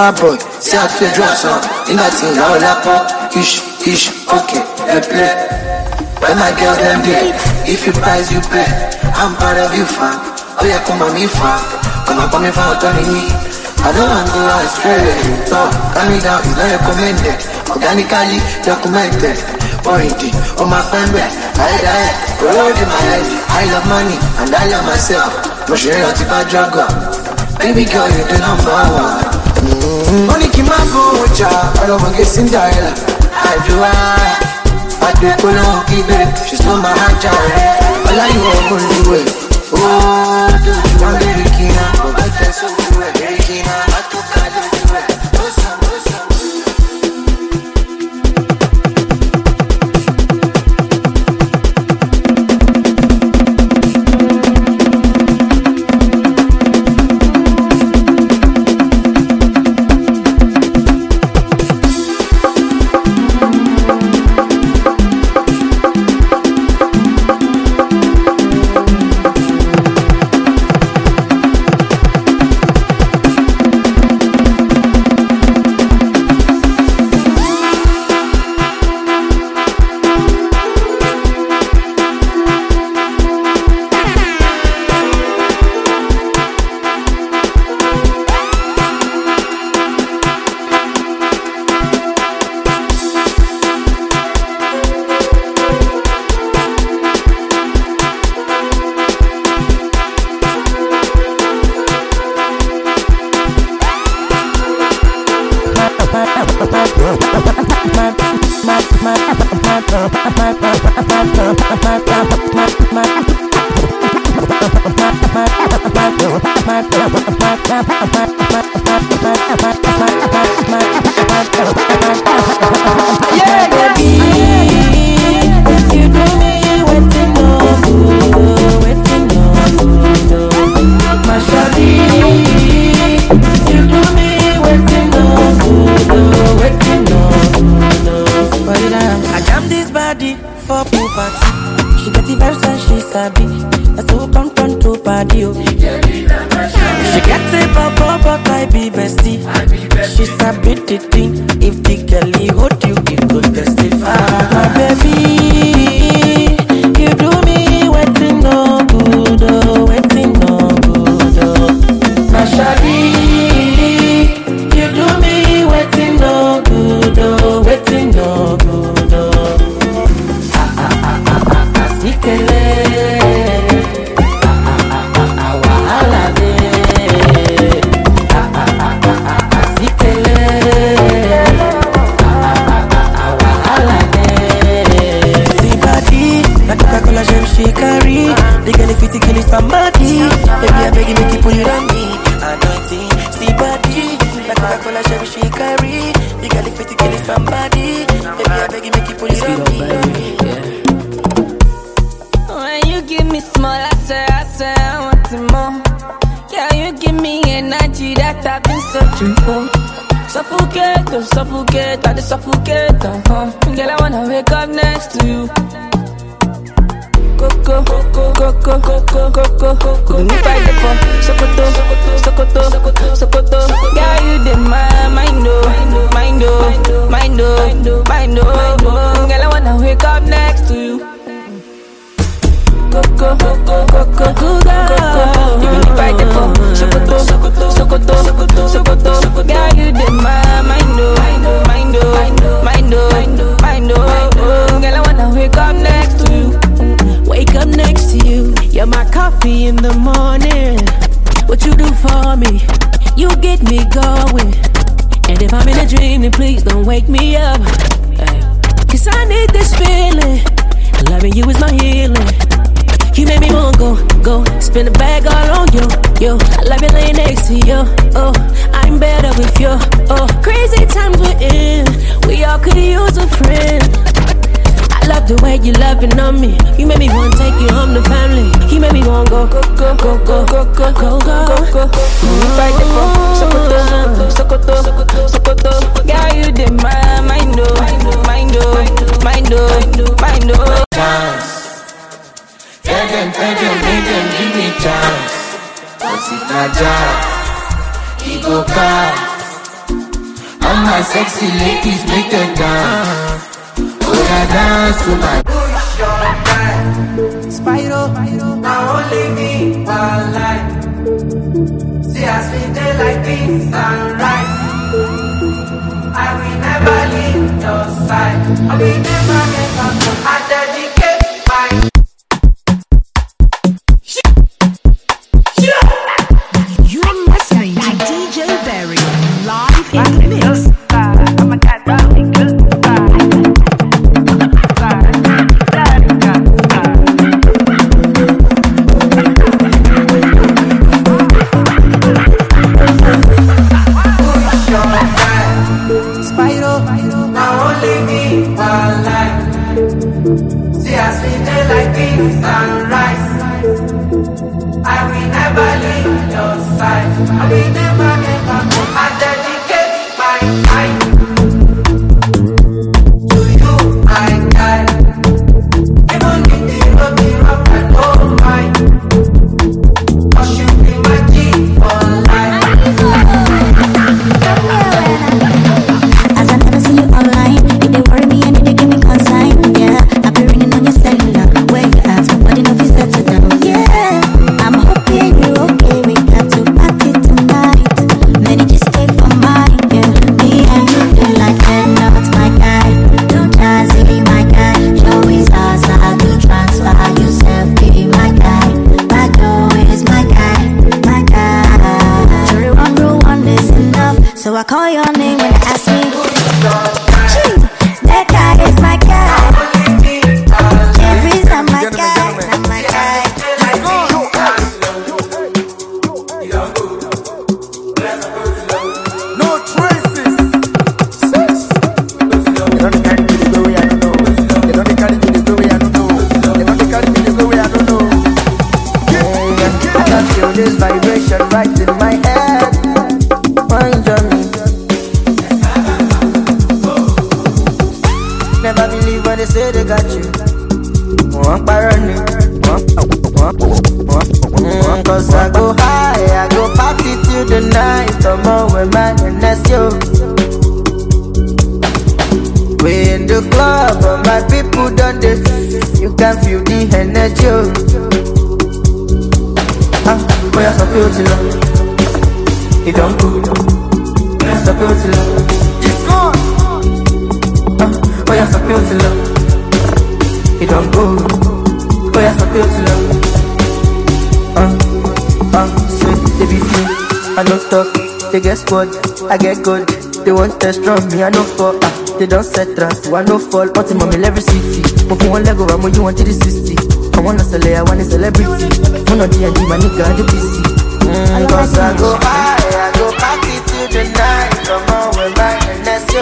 my boy, see how to drop some. In that thing, now lap up. Ish, okay, play. When my girl them there, if you price, you pay. I'm proud of you, fam. Oh yeah, come on, me fam. Come on, for autonomy. I don't want to go astray. So, coming down is not recommended. Organically documented. Pointy, oh my friend, I rolled in my head. I love money and I love myself. But she ain't a drug up. Baby girl, you're the number one. Money keep my phone, I don't want to get Cinderella. I do I do it alone, keep it. She stole my heart, child. All I you want to do it. Oh, do you want to be kina? Oh, I can't so do it. Very kina. I took I do it. All my sexy ladies make them dance. Oh, yeah, dance to my push your back. Spyro, now only me one life. See us we day like this sunrise. I will never leave your side. I will never go. I dedicate my. You're listening to DJ Berry live in the mix. Spyro, now only me one life. See us we day like this sunrise. I will never leave your side. I will never go. I dedicate my life to you, my guy. Even if the road be rough, I don't mind. 'Cause you be my G for life. As I never see you online, if they worry me and if they give me consign, yeah, I'll be ringing on your cellular. Where you at? Nobody know if you settle down, yeah. I'm hoping you're okay. We got to party tonight. Many just stay for mine, yeah. Me and you do like that, not my guy. Don't jazzy, my guy. Show is ours, I do transfer. You self be my guy. My girl is my guy, my guy. Jury one rule one is enough, so I call your name when they ask me. That guy is my guy. Jerry's not my guy, not my guy. No traces. They don't carry me the way I don't know. They don't carry me the way I don't know. They don't carry me the way I don't know. I can feel this vibration right in my head. Mind me. Never believe when they say they got you. One parani, cause I go high, I go party till the night. Come on with my NSO. We in the club, but my people done this. You can feel the energy. Boy, I'm so beautiful. It don't go. I'm so beautiful. It's gone. Boy, I'm so beautiful. It don't go. Boy, I'm so beautiful. Sweet, they be free. I don't talk. They get squad. I get good. They want test from me. I no fall. They don't set trust. I no fall. But in my every city. But for one leg over, you want to the 60. I wanna sell it. I want a celebrity. One of the and my nigga the PC. Cause I go high. I go party till the night. Come on with my NSO.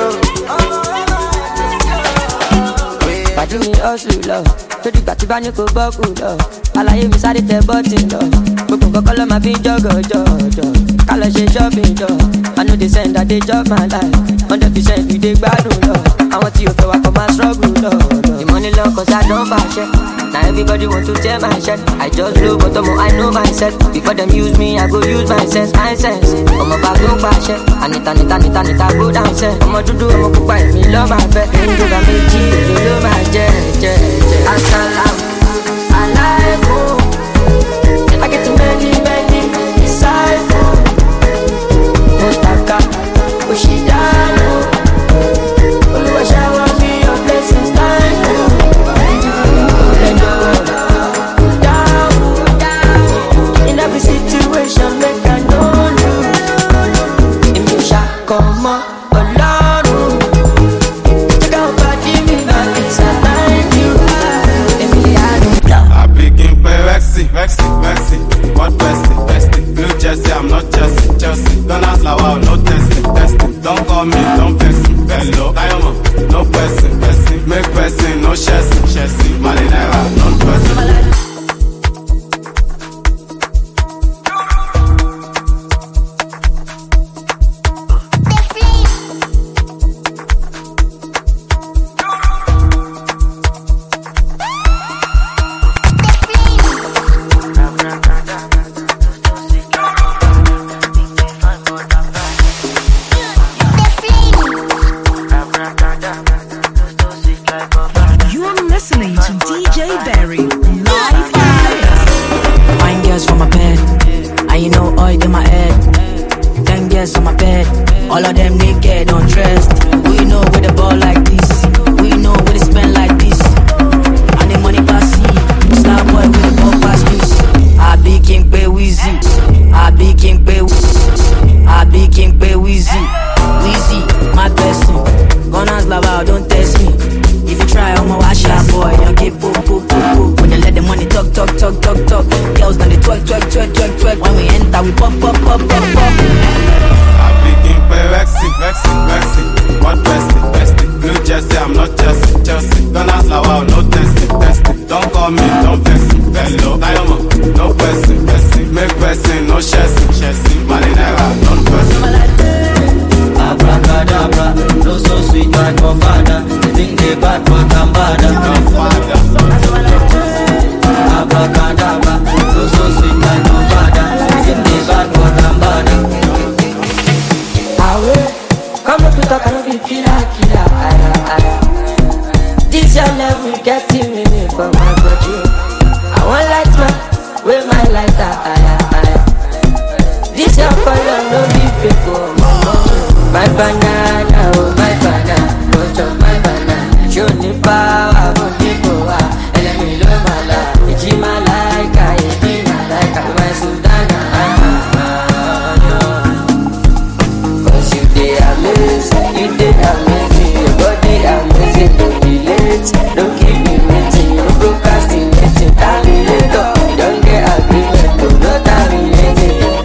Pàdé mi hustle lọ, torí ìgbà tí bá ní kò bọ́kù lọ. Àlàyé mi sáré tẹ bọ́tì lọ, gbogbo nǹkan kọ́ ló máa fi ń jọ́gọ̀jọ̀jọ̀. Ká lọ ṣe shopping jọ, I know they send that they chop my life. 100% we dey gbádùn lọ, àwọn tí o fẹ́ wá kọ́ máa struggle lọ. The money long cause I don't bash it. Now everybody want to tear my shirt. I just blow but I know myself. Before them use me, I go use my sense. Ọmọ bá tó pàṣẹ, ànìta go down sẹ́. Ọmọ dúdú ọmọ pupa èmi lọ́ máa fẹ́. Ìjọba méjì èlò ló máa jẹ́. Asalaam alaikum. I get many disciples. Mustaka Oshidano. Olúwa shower me your blessings thank you. In every situation, make I know you. In me come on, alone. Check out body me, my peace I find you. In me I don't. I begin by Vexy, what bestie, Blue Jersey, I'm not Chelsea, don't ask like wow, no testing, don't call me, don't vex me, hello, diamond, no person, make person, no chassis, marinera, non-person. of them naked, undressed. We know where the ball like this. We know where they spend like this. And the money pass see. Star boy with the ball pass this. I be king pay Weezy. I be king pay Weezy. I be king pay Weezy. Weezy, my person. Gunners lava, don't test me. If you try, I'm a wash out boy. You keep poop, poop, poop, poop. When you let the money talk, talk, talk, talk, talk. Girls done the twerk, twerk, twerk, twerk, twerk. When we enter, we pop, pop, pop, pop, pop. I be king pay Vexy, Vexy, Vexy. What bestie, bestie? Blue Jersey, I'm not Chelsea, Chelsea. Gunners lava, no testing, testing. Don't call me, don't vex me. Hello, Diamond, no person, person. Make person, no chassis, chassis. Marinera, don't person. Abracadabra, no so sweet like my father. They think they bad but I'm badder. Abracadabra, no so sweet like my father. They think they bad but I'm badder. Come up to talk and be killer, killer. This your level getting me for my body. I want light man, with my lighter. This your color, no be fake. My banana, oh my banana, don't chop my banana. Show me power, but people are. And let me love my life. It's in my like, it's in my like, my Sudana. Cause you they amazing, you they amazing. Your body amazing, don't be late. Don't keep me waiting, you're procrastinating. Terminator, you don't get agreement, do not terminate it.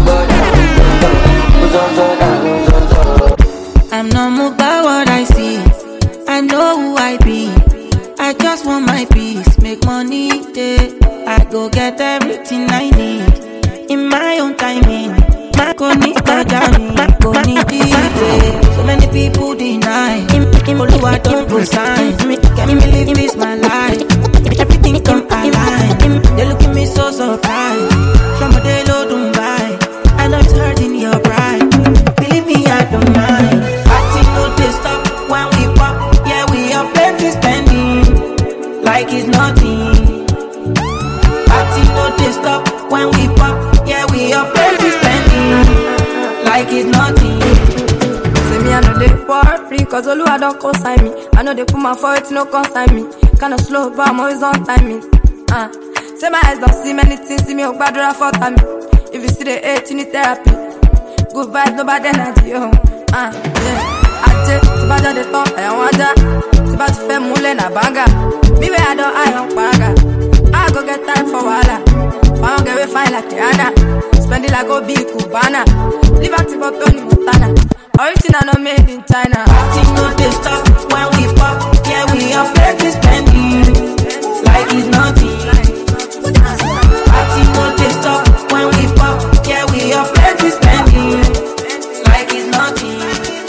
I'm not moved by what I see. I know who I be. I just want my peace, make money day. I go get everything I need in my own timing. My go need Tajani, my go need DJ. So many people deny him. I don't resign. Can me live this my life? Everything come align. They look at me so surprised. From a day low Dubai. I know it's hurting your pride. Believe me, I don't mind. Party no they stop when we pop. Yeah, we are plenty spending like it's nothing. Party no they stop when we pop. Yeah, we are plenty spending like it's nothing. Say me I know they worry, cause all I don't consign me. I know they put my foot, no consign me. Kinda slow, but I'm always on timing. Say my eyes don't see many things, see me up bad or for time. If you see the hate, you need therapy. Good vibes, no bad energy, yo. Yeah. Aje, si baja de ton, I want that. Si baja fe mule na banga. Me where I don't, I don't panga. I go get time for wala. I don't get we fine like Rihanna. Spend it like go big Cubana. Live active for Tony Montana. Original no made in China. Party no they stop when we pop. Yeah, we are plenty spending like it's nothing. Party no they stop when we pop. Yeah, we are plenty spending like it's nothing.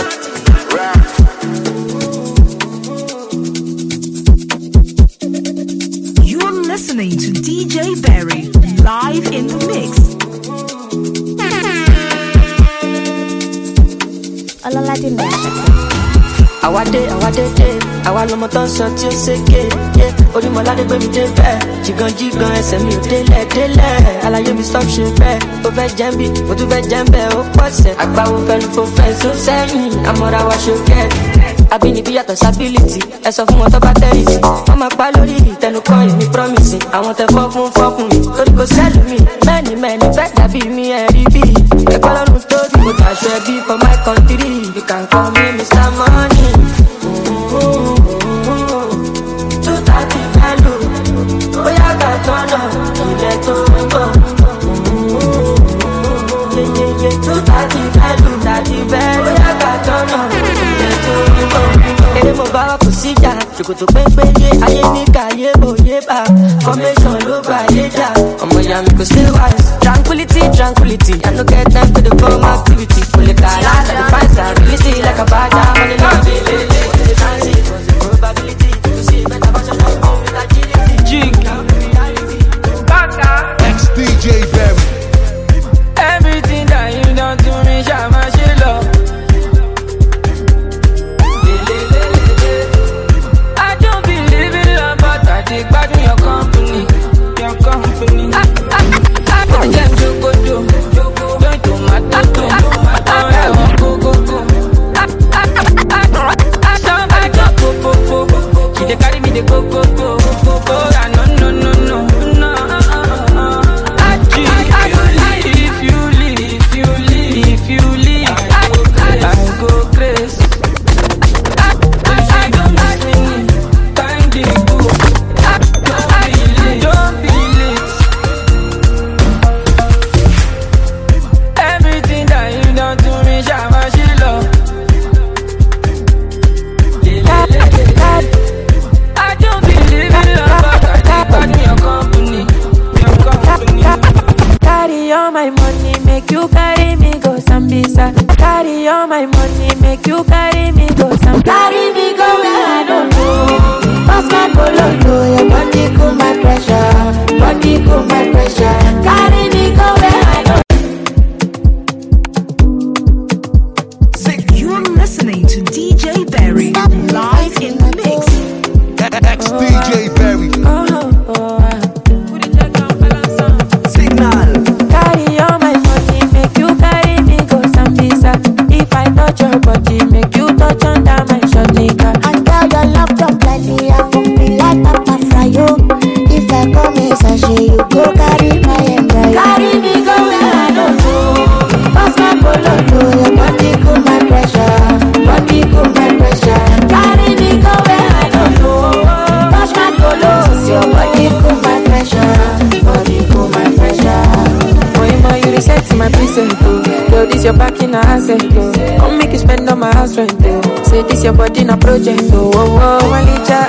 You're listening to DJ Berry live in the mix. Àwa dé, àwa lọmọ tó ń sọ tí ó ṣèké. Orímọ̀ládé gbé mi dé bẹ́ẹ̀. Jìgàn ẹsẹ̀ mi ò délẹ̀. Àlàyé mi stop ṣe bẹ́ẹ̀. Ó fẹ́ jẹ́ bí, mo tún fẹ́ jẹ́ bẹ́ẹ̀. Ó pọ̀ sẹ̀. Àgbáwo fẹ́nu fò fẹ́ só sẹ́yìn. Àmọ́ra wa ṣókẹ́. Àbínibí yàtọ̀ sábìlìtì. Ẹ sọ fún wọn tó bá tẹ̀rì sí. Wọ́n máa pa lórí ìtẹnukọ́ ìní promise. Àwọn tẹ fọ́ fún mi. Torí kò sẹ́lù mi. Mẹ́ni fẹ́ dàbí mi ẹ̀rí bí. Ẹ̀kọ́ lọ́run tó bí mo tàṣọ ẹbí for my country. You can call me Mr. Money. 230 value. Bóyá ká tọ́nà ilẹ̀ tó ń bọ̀. 230 value. Bóyá ká tọ́nà ilẹ̀ tó ń bọ̀. Eré mo bá wà kò síjà. Ṣòkòtò pépéyé ayé ní káyé òye bá. Formation ló bá yé jà. Ọmọ ìyá mi kò stay wise. Tranquility. I no get time for the form activity. Pull it down, I define stability like a bad money, no ability. The transit was the probability to see better version of me with agility. Jig. Ex-DJ Berry. Everything that you done to me, Shama Shilo. I don't believe in love, but I take back in your company. I can't go, join to my tattoo. I want go. handset, oh. Come make you spend on my house rent, oh. Say this your body na project, oh. Oh, oh, Walija,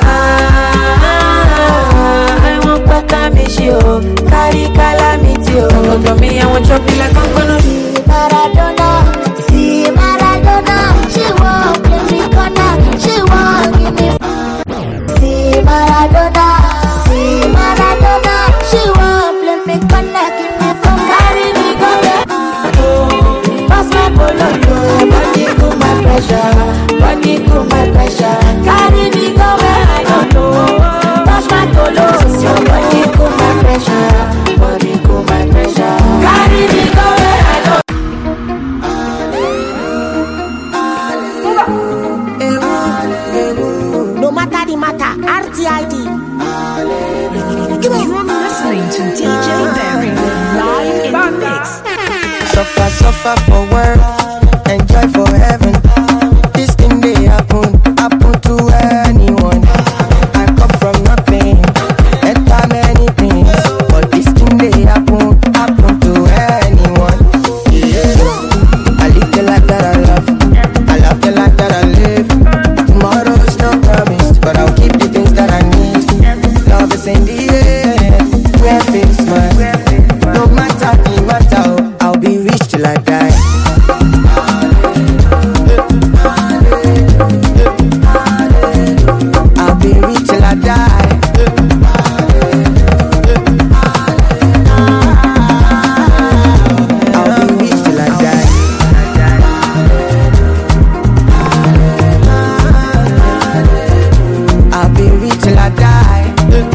I want pata me she, oh. Carry calamity, oh. Don't tell me I want chop you like I'm gonna be Maradona, see Maradona. She won't play me corner, she won't give me. See Maradona, she won't play me corner, give me from. Carry me go there, pass my polo, body cool my pressure, body cool my pressure. Carry me go where I don't know, pass my polo, your body cool my pressure, body cool my pressure. Carry me go where I don't. No matter the matter, RTID. You're listening to DJ Berry live in the mix. Suffer for work, enjoy for heaven. This thing they happen to anyone. I come from nothing, enter many things, but this thing they happen to anyone. Yeah. I live the life that I love the life that I live. Tomorrow is not promised, but I'll keep the things that I need. Love is in the air, wear face smile. No matter the matter, I'll be rich till I die. I'll be rich till I die. I'll be rich till I die. I'll be rich till I die.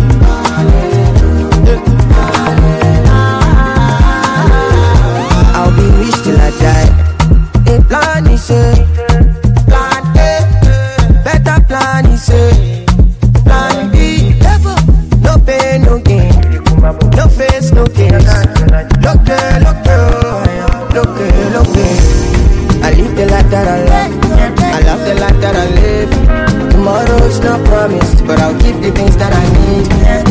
I'll be rich till I die. A plan is a plan A, better plan is a plan B. No pain, no gain, no face, no case. Look, I live the life that I love. I love the life that I live. Tomorrow is not promised, but I'll keep the things that I need.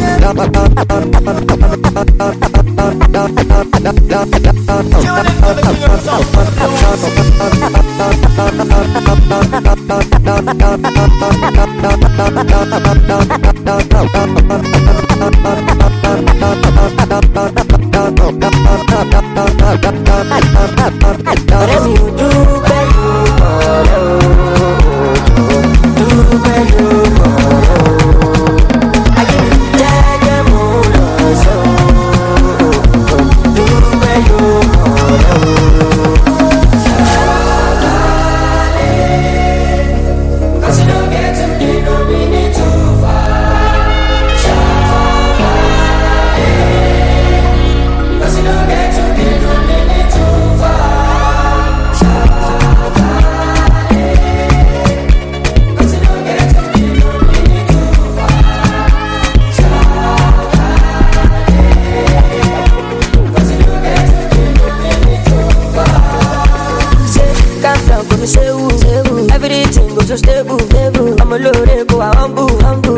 Everything goes so stable. I'm a low go humble.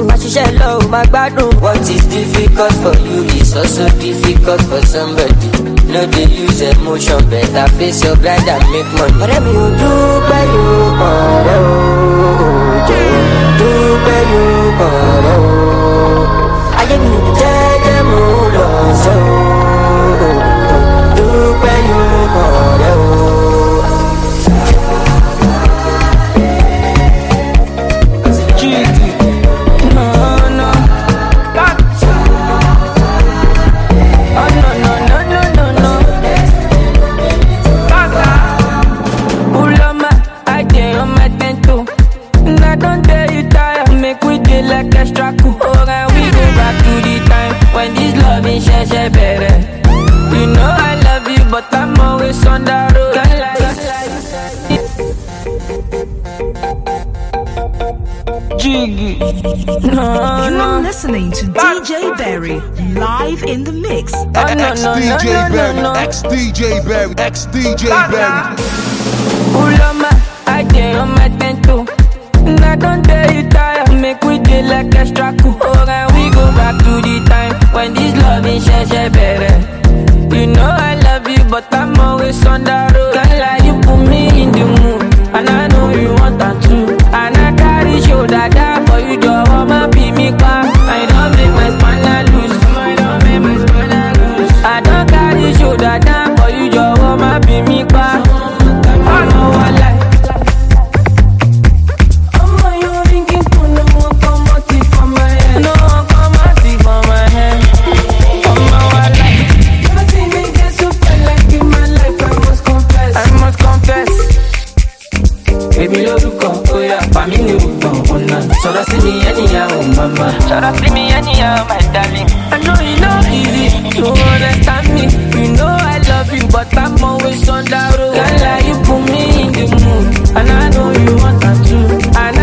What is difficult for you is also difficult for somebody. No, they use emotion, better face your grind and make money. Ọ̀rẹ́ mi ò dúpẹ́ yóò ọ̀rẹ́ o, dúpẹ́ yóò ọ̀rẹ́ o. Ayé mi jẹ́jẹ́ mo lọ sọ o, dúpẹ́ yóò ọ̀rẹ́ o. You know I love you, but I'm always on the road. Jiggy. You're listening to DJ Berry live in the mix. Ex-DJ Berry, ex-DJ Berry, ex-DJ Berry. Ulama, I did on my tento. And I don't tell you tired. Make we deal like extra cool. Oh, and we go back to the time when this love is better. You know I love you, but I'm always on the road. Can't lie, you put me anyhow, mama. Shout out to me anyhow, my darling. I know you know easy to understand me. You know I love you, but I'm always on the road. Can't lie, you put me in the mood, and I know you want that too. And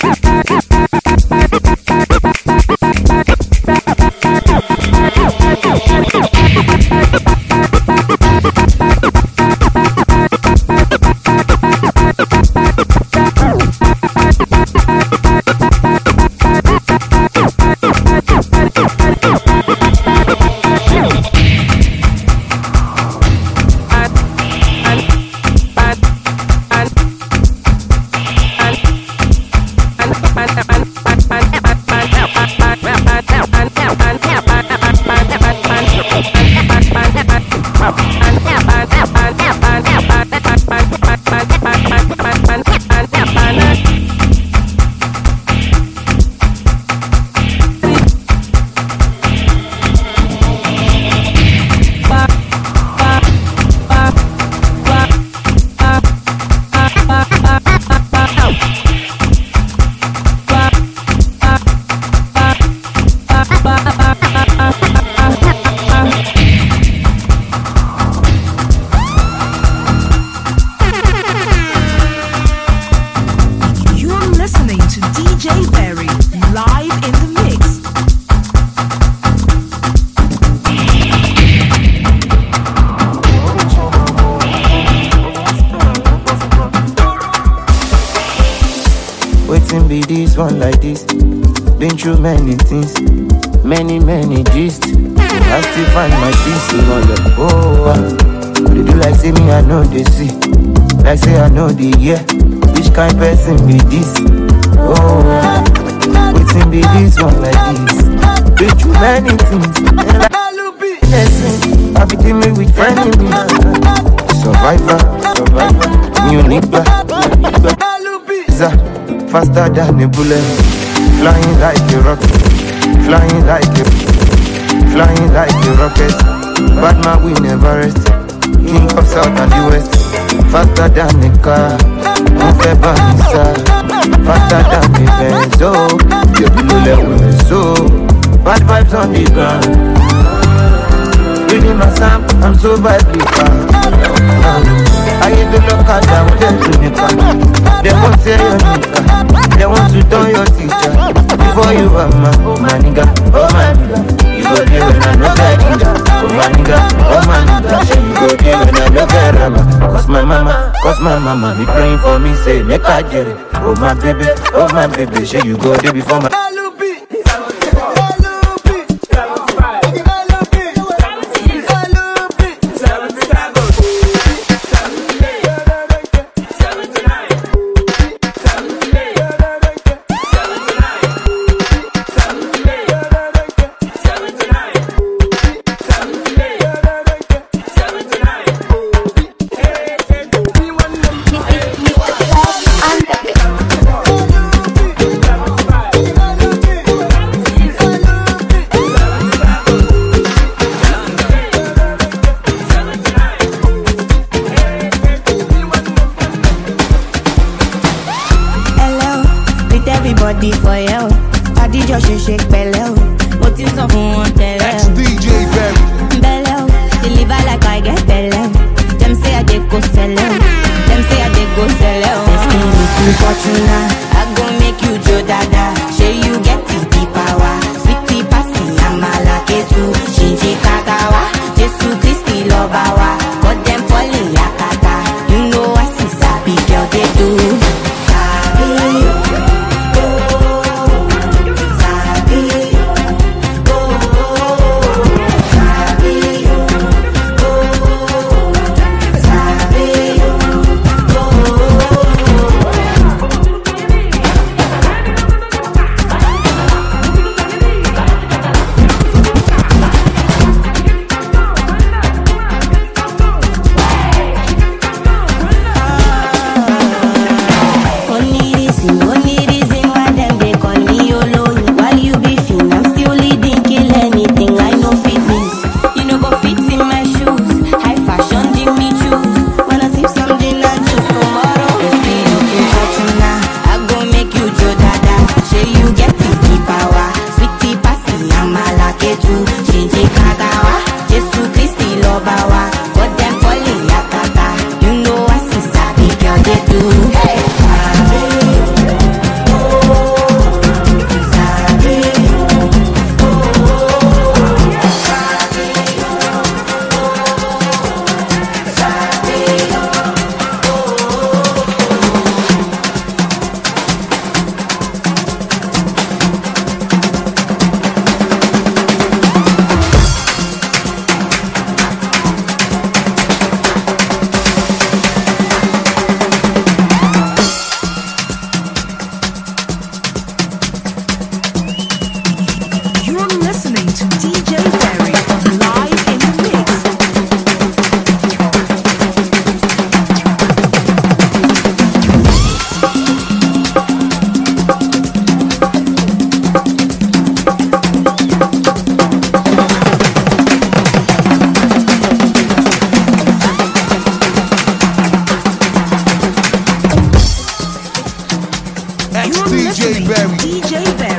one like this, been through many things, many gist. I still find my peace in all the but they do like say me I know they see, like say I know the which kind person be this? Waiting be this one like this, been through many things. I be dealing with enemies, survivor, unique faster than a bullet, flying like a rocket, flying like a rocket. Bad man we never rest, king of south and the west. Faster than a car, move the banisa. Faster than a Benz, you below level, so bad vibes on the ground. Reading my Sam, I'm so badly found. I get to look at them with them to nipper. They won't say your nigga, they want to turn your teacher. Before you are my nigga, you go there when I no get ginger. My nigga, you go there when I no get rubber. Cause my mama, be praying for me, say make I get it. Oh my baby, say you go there before my X DJ Berry. DJ Berry.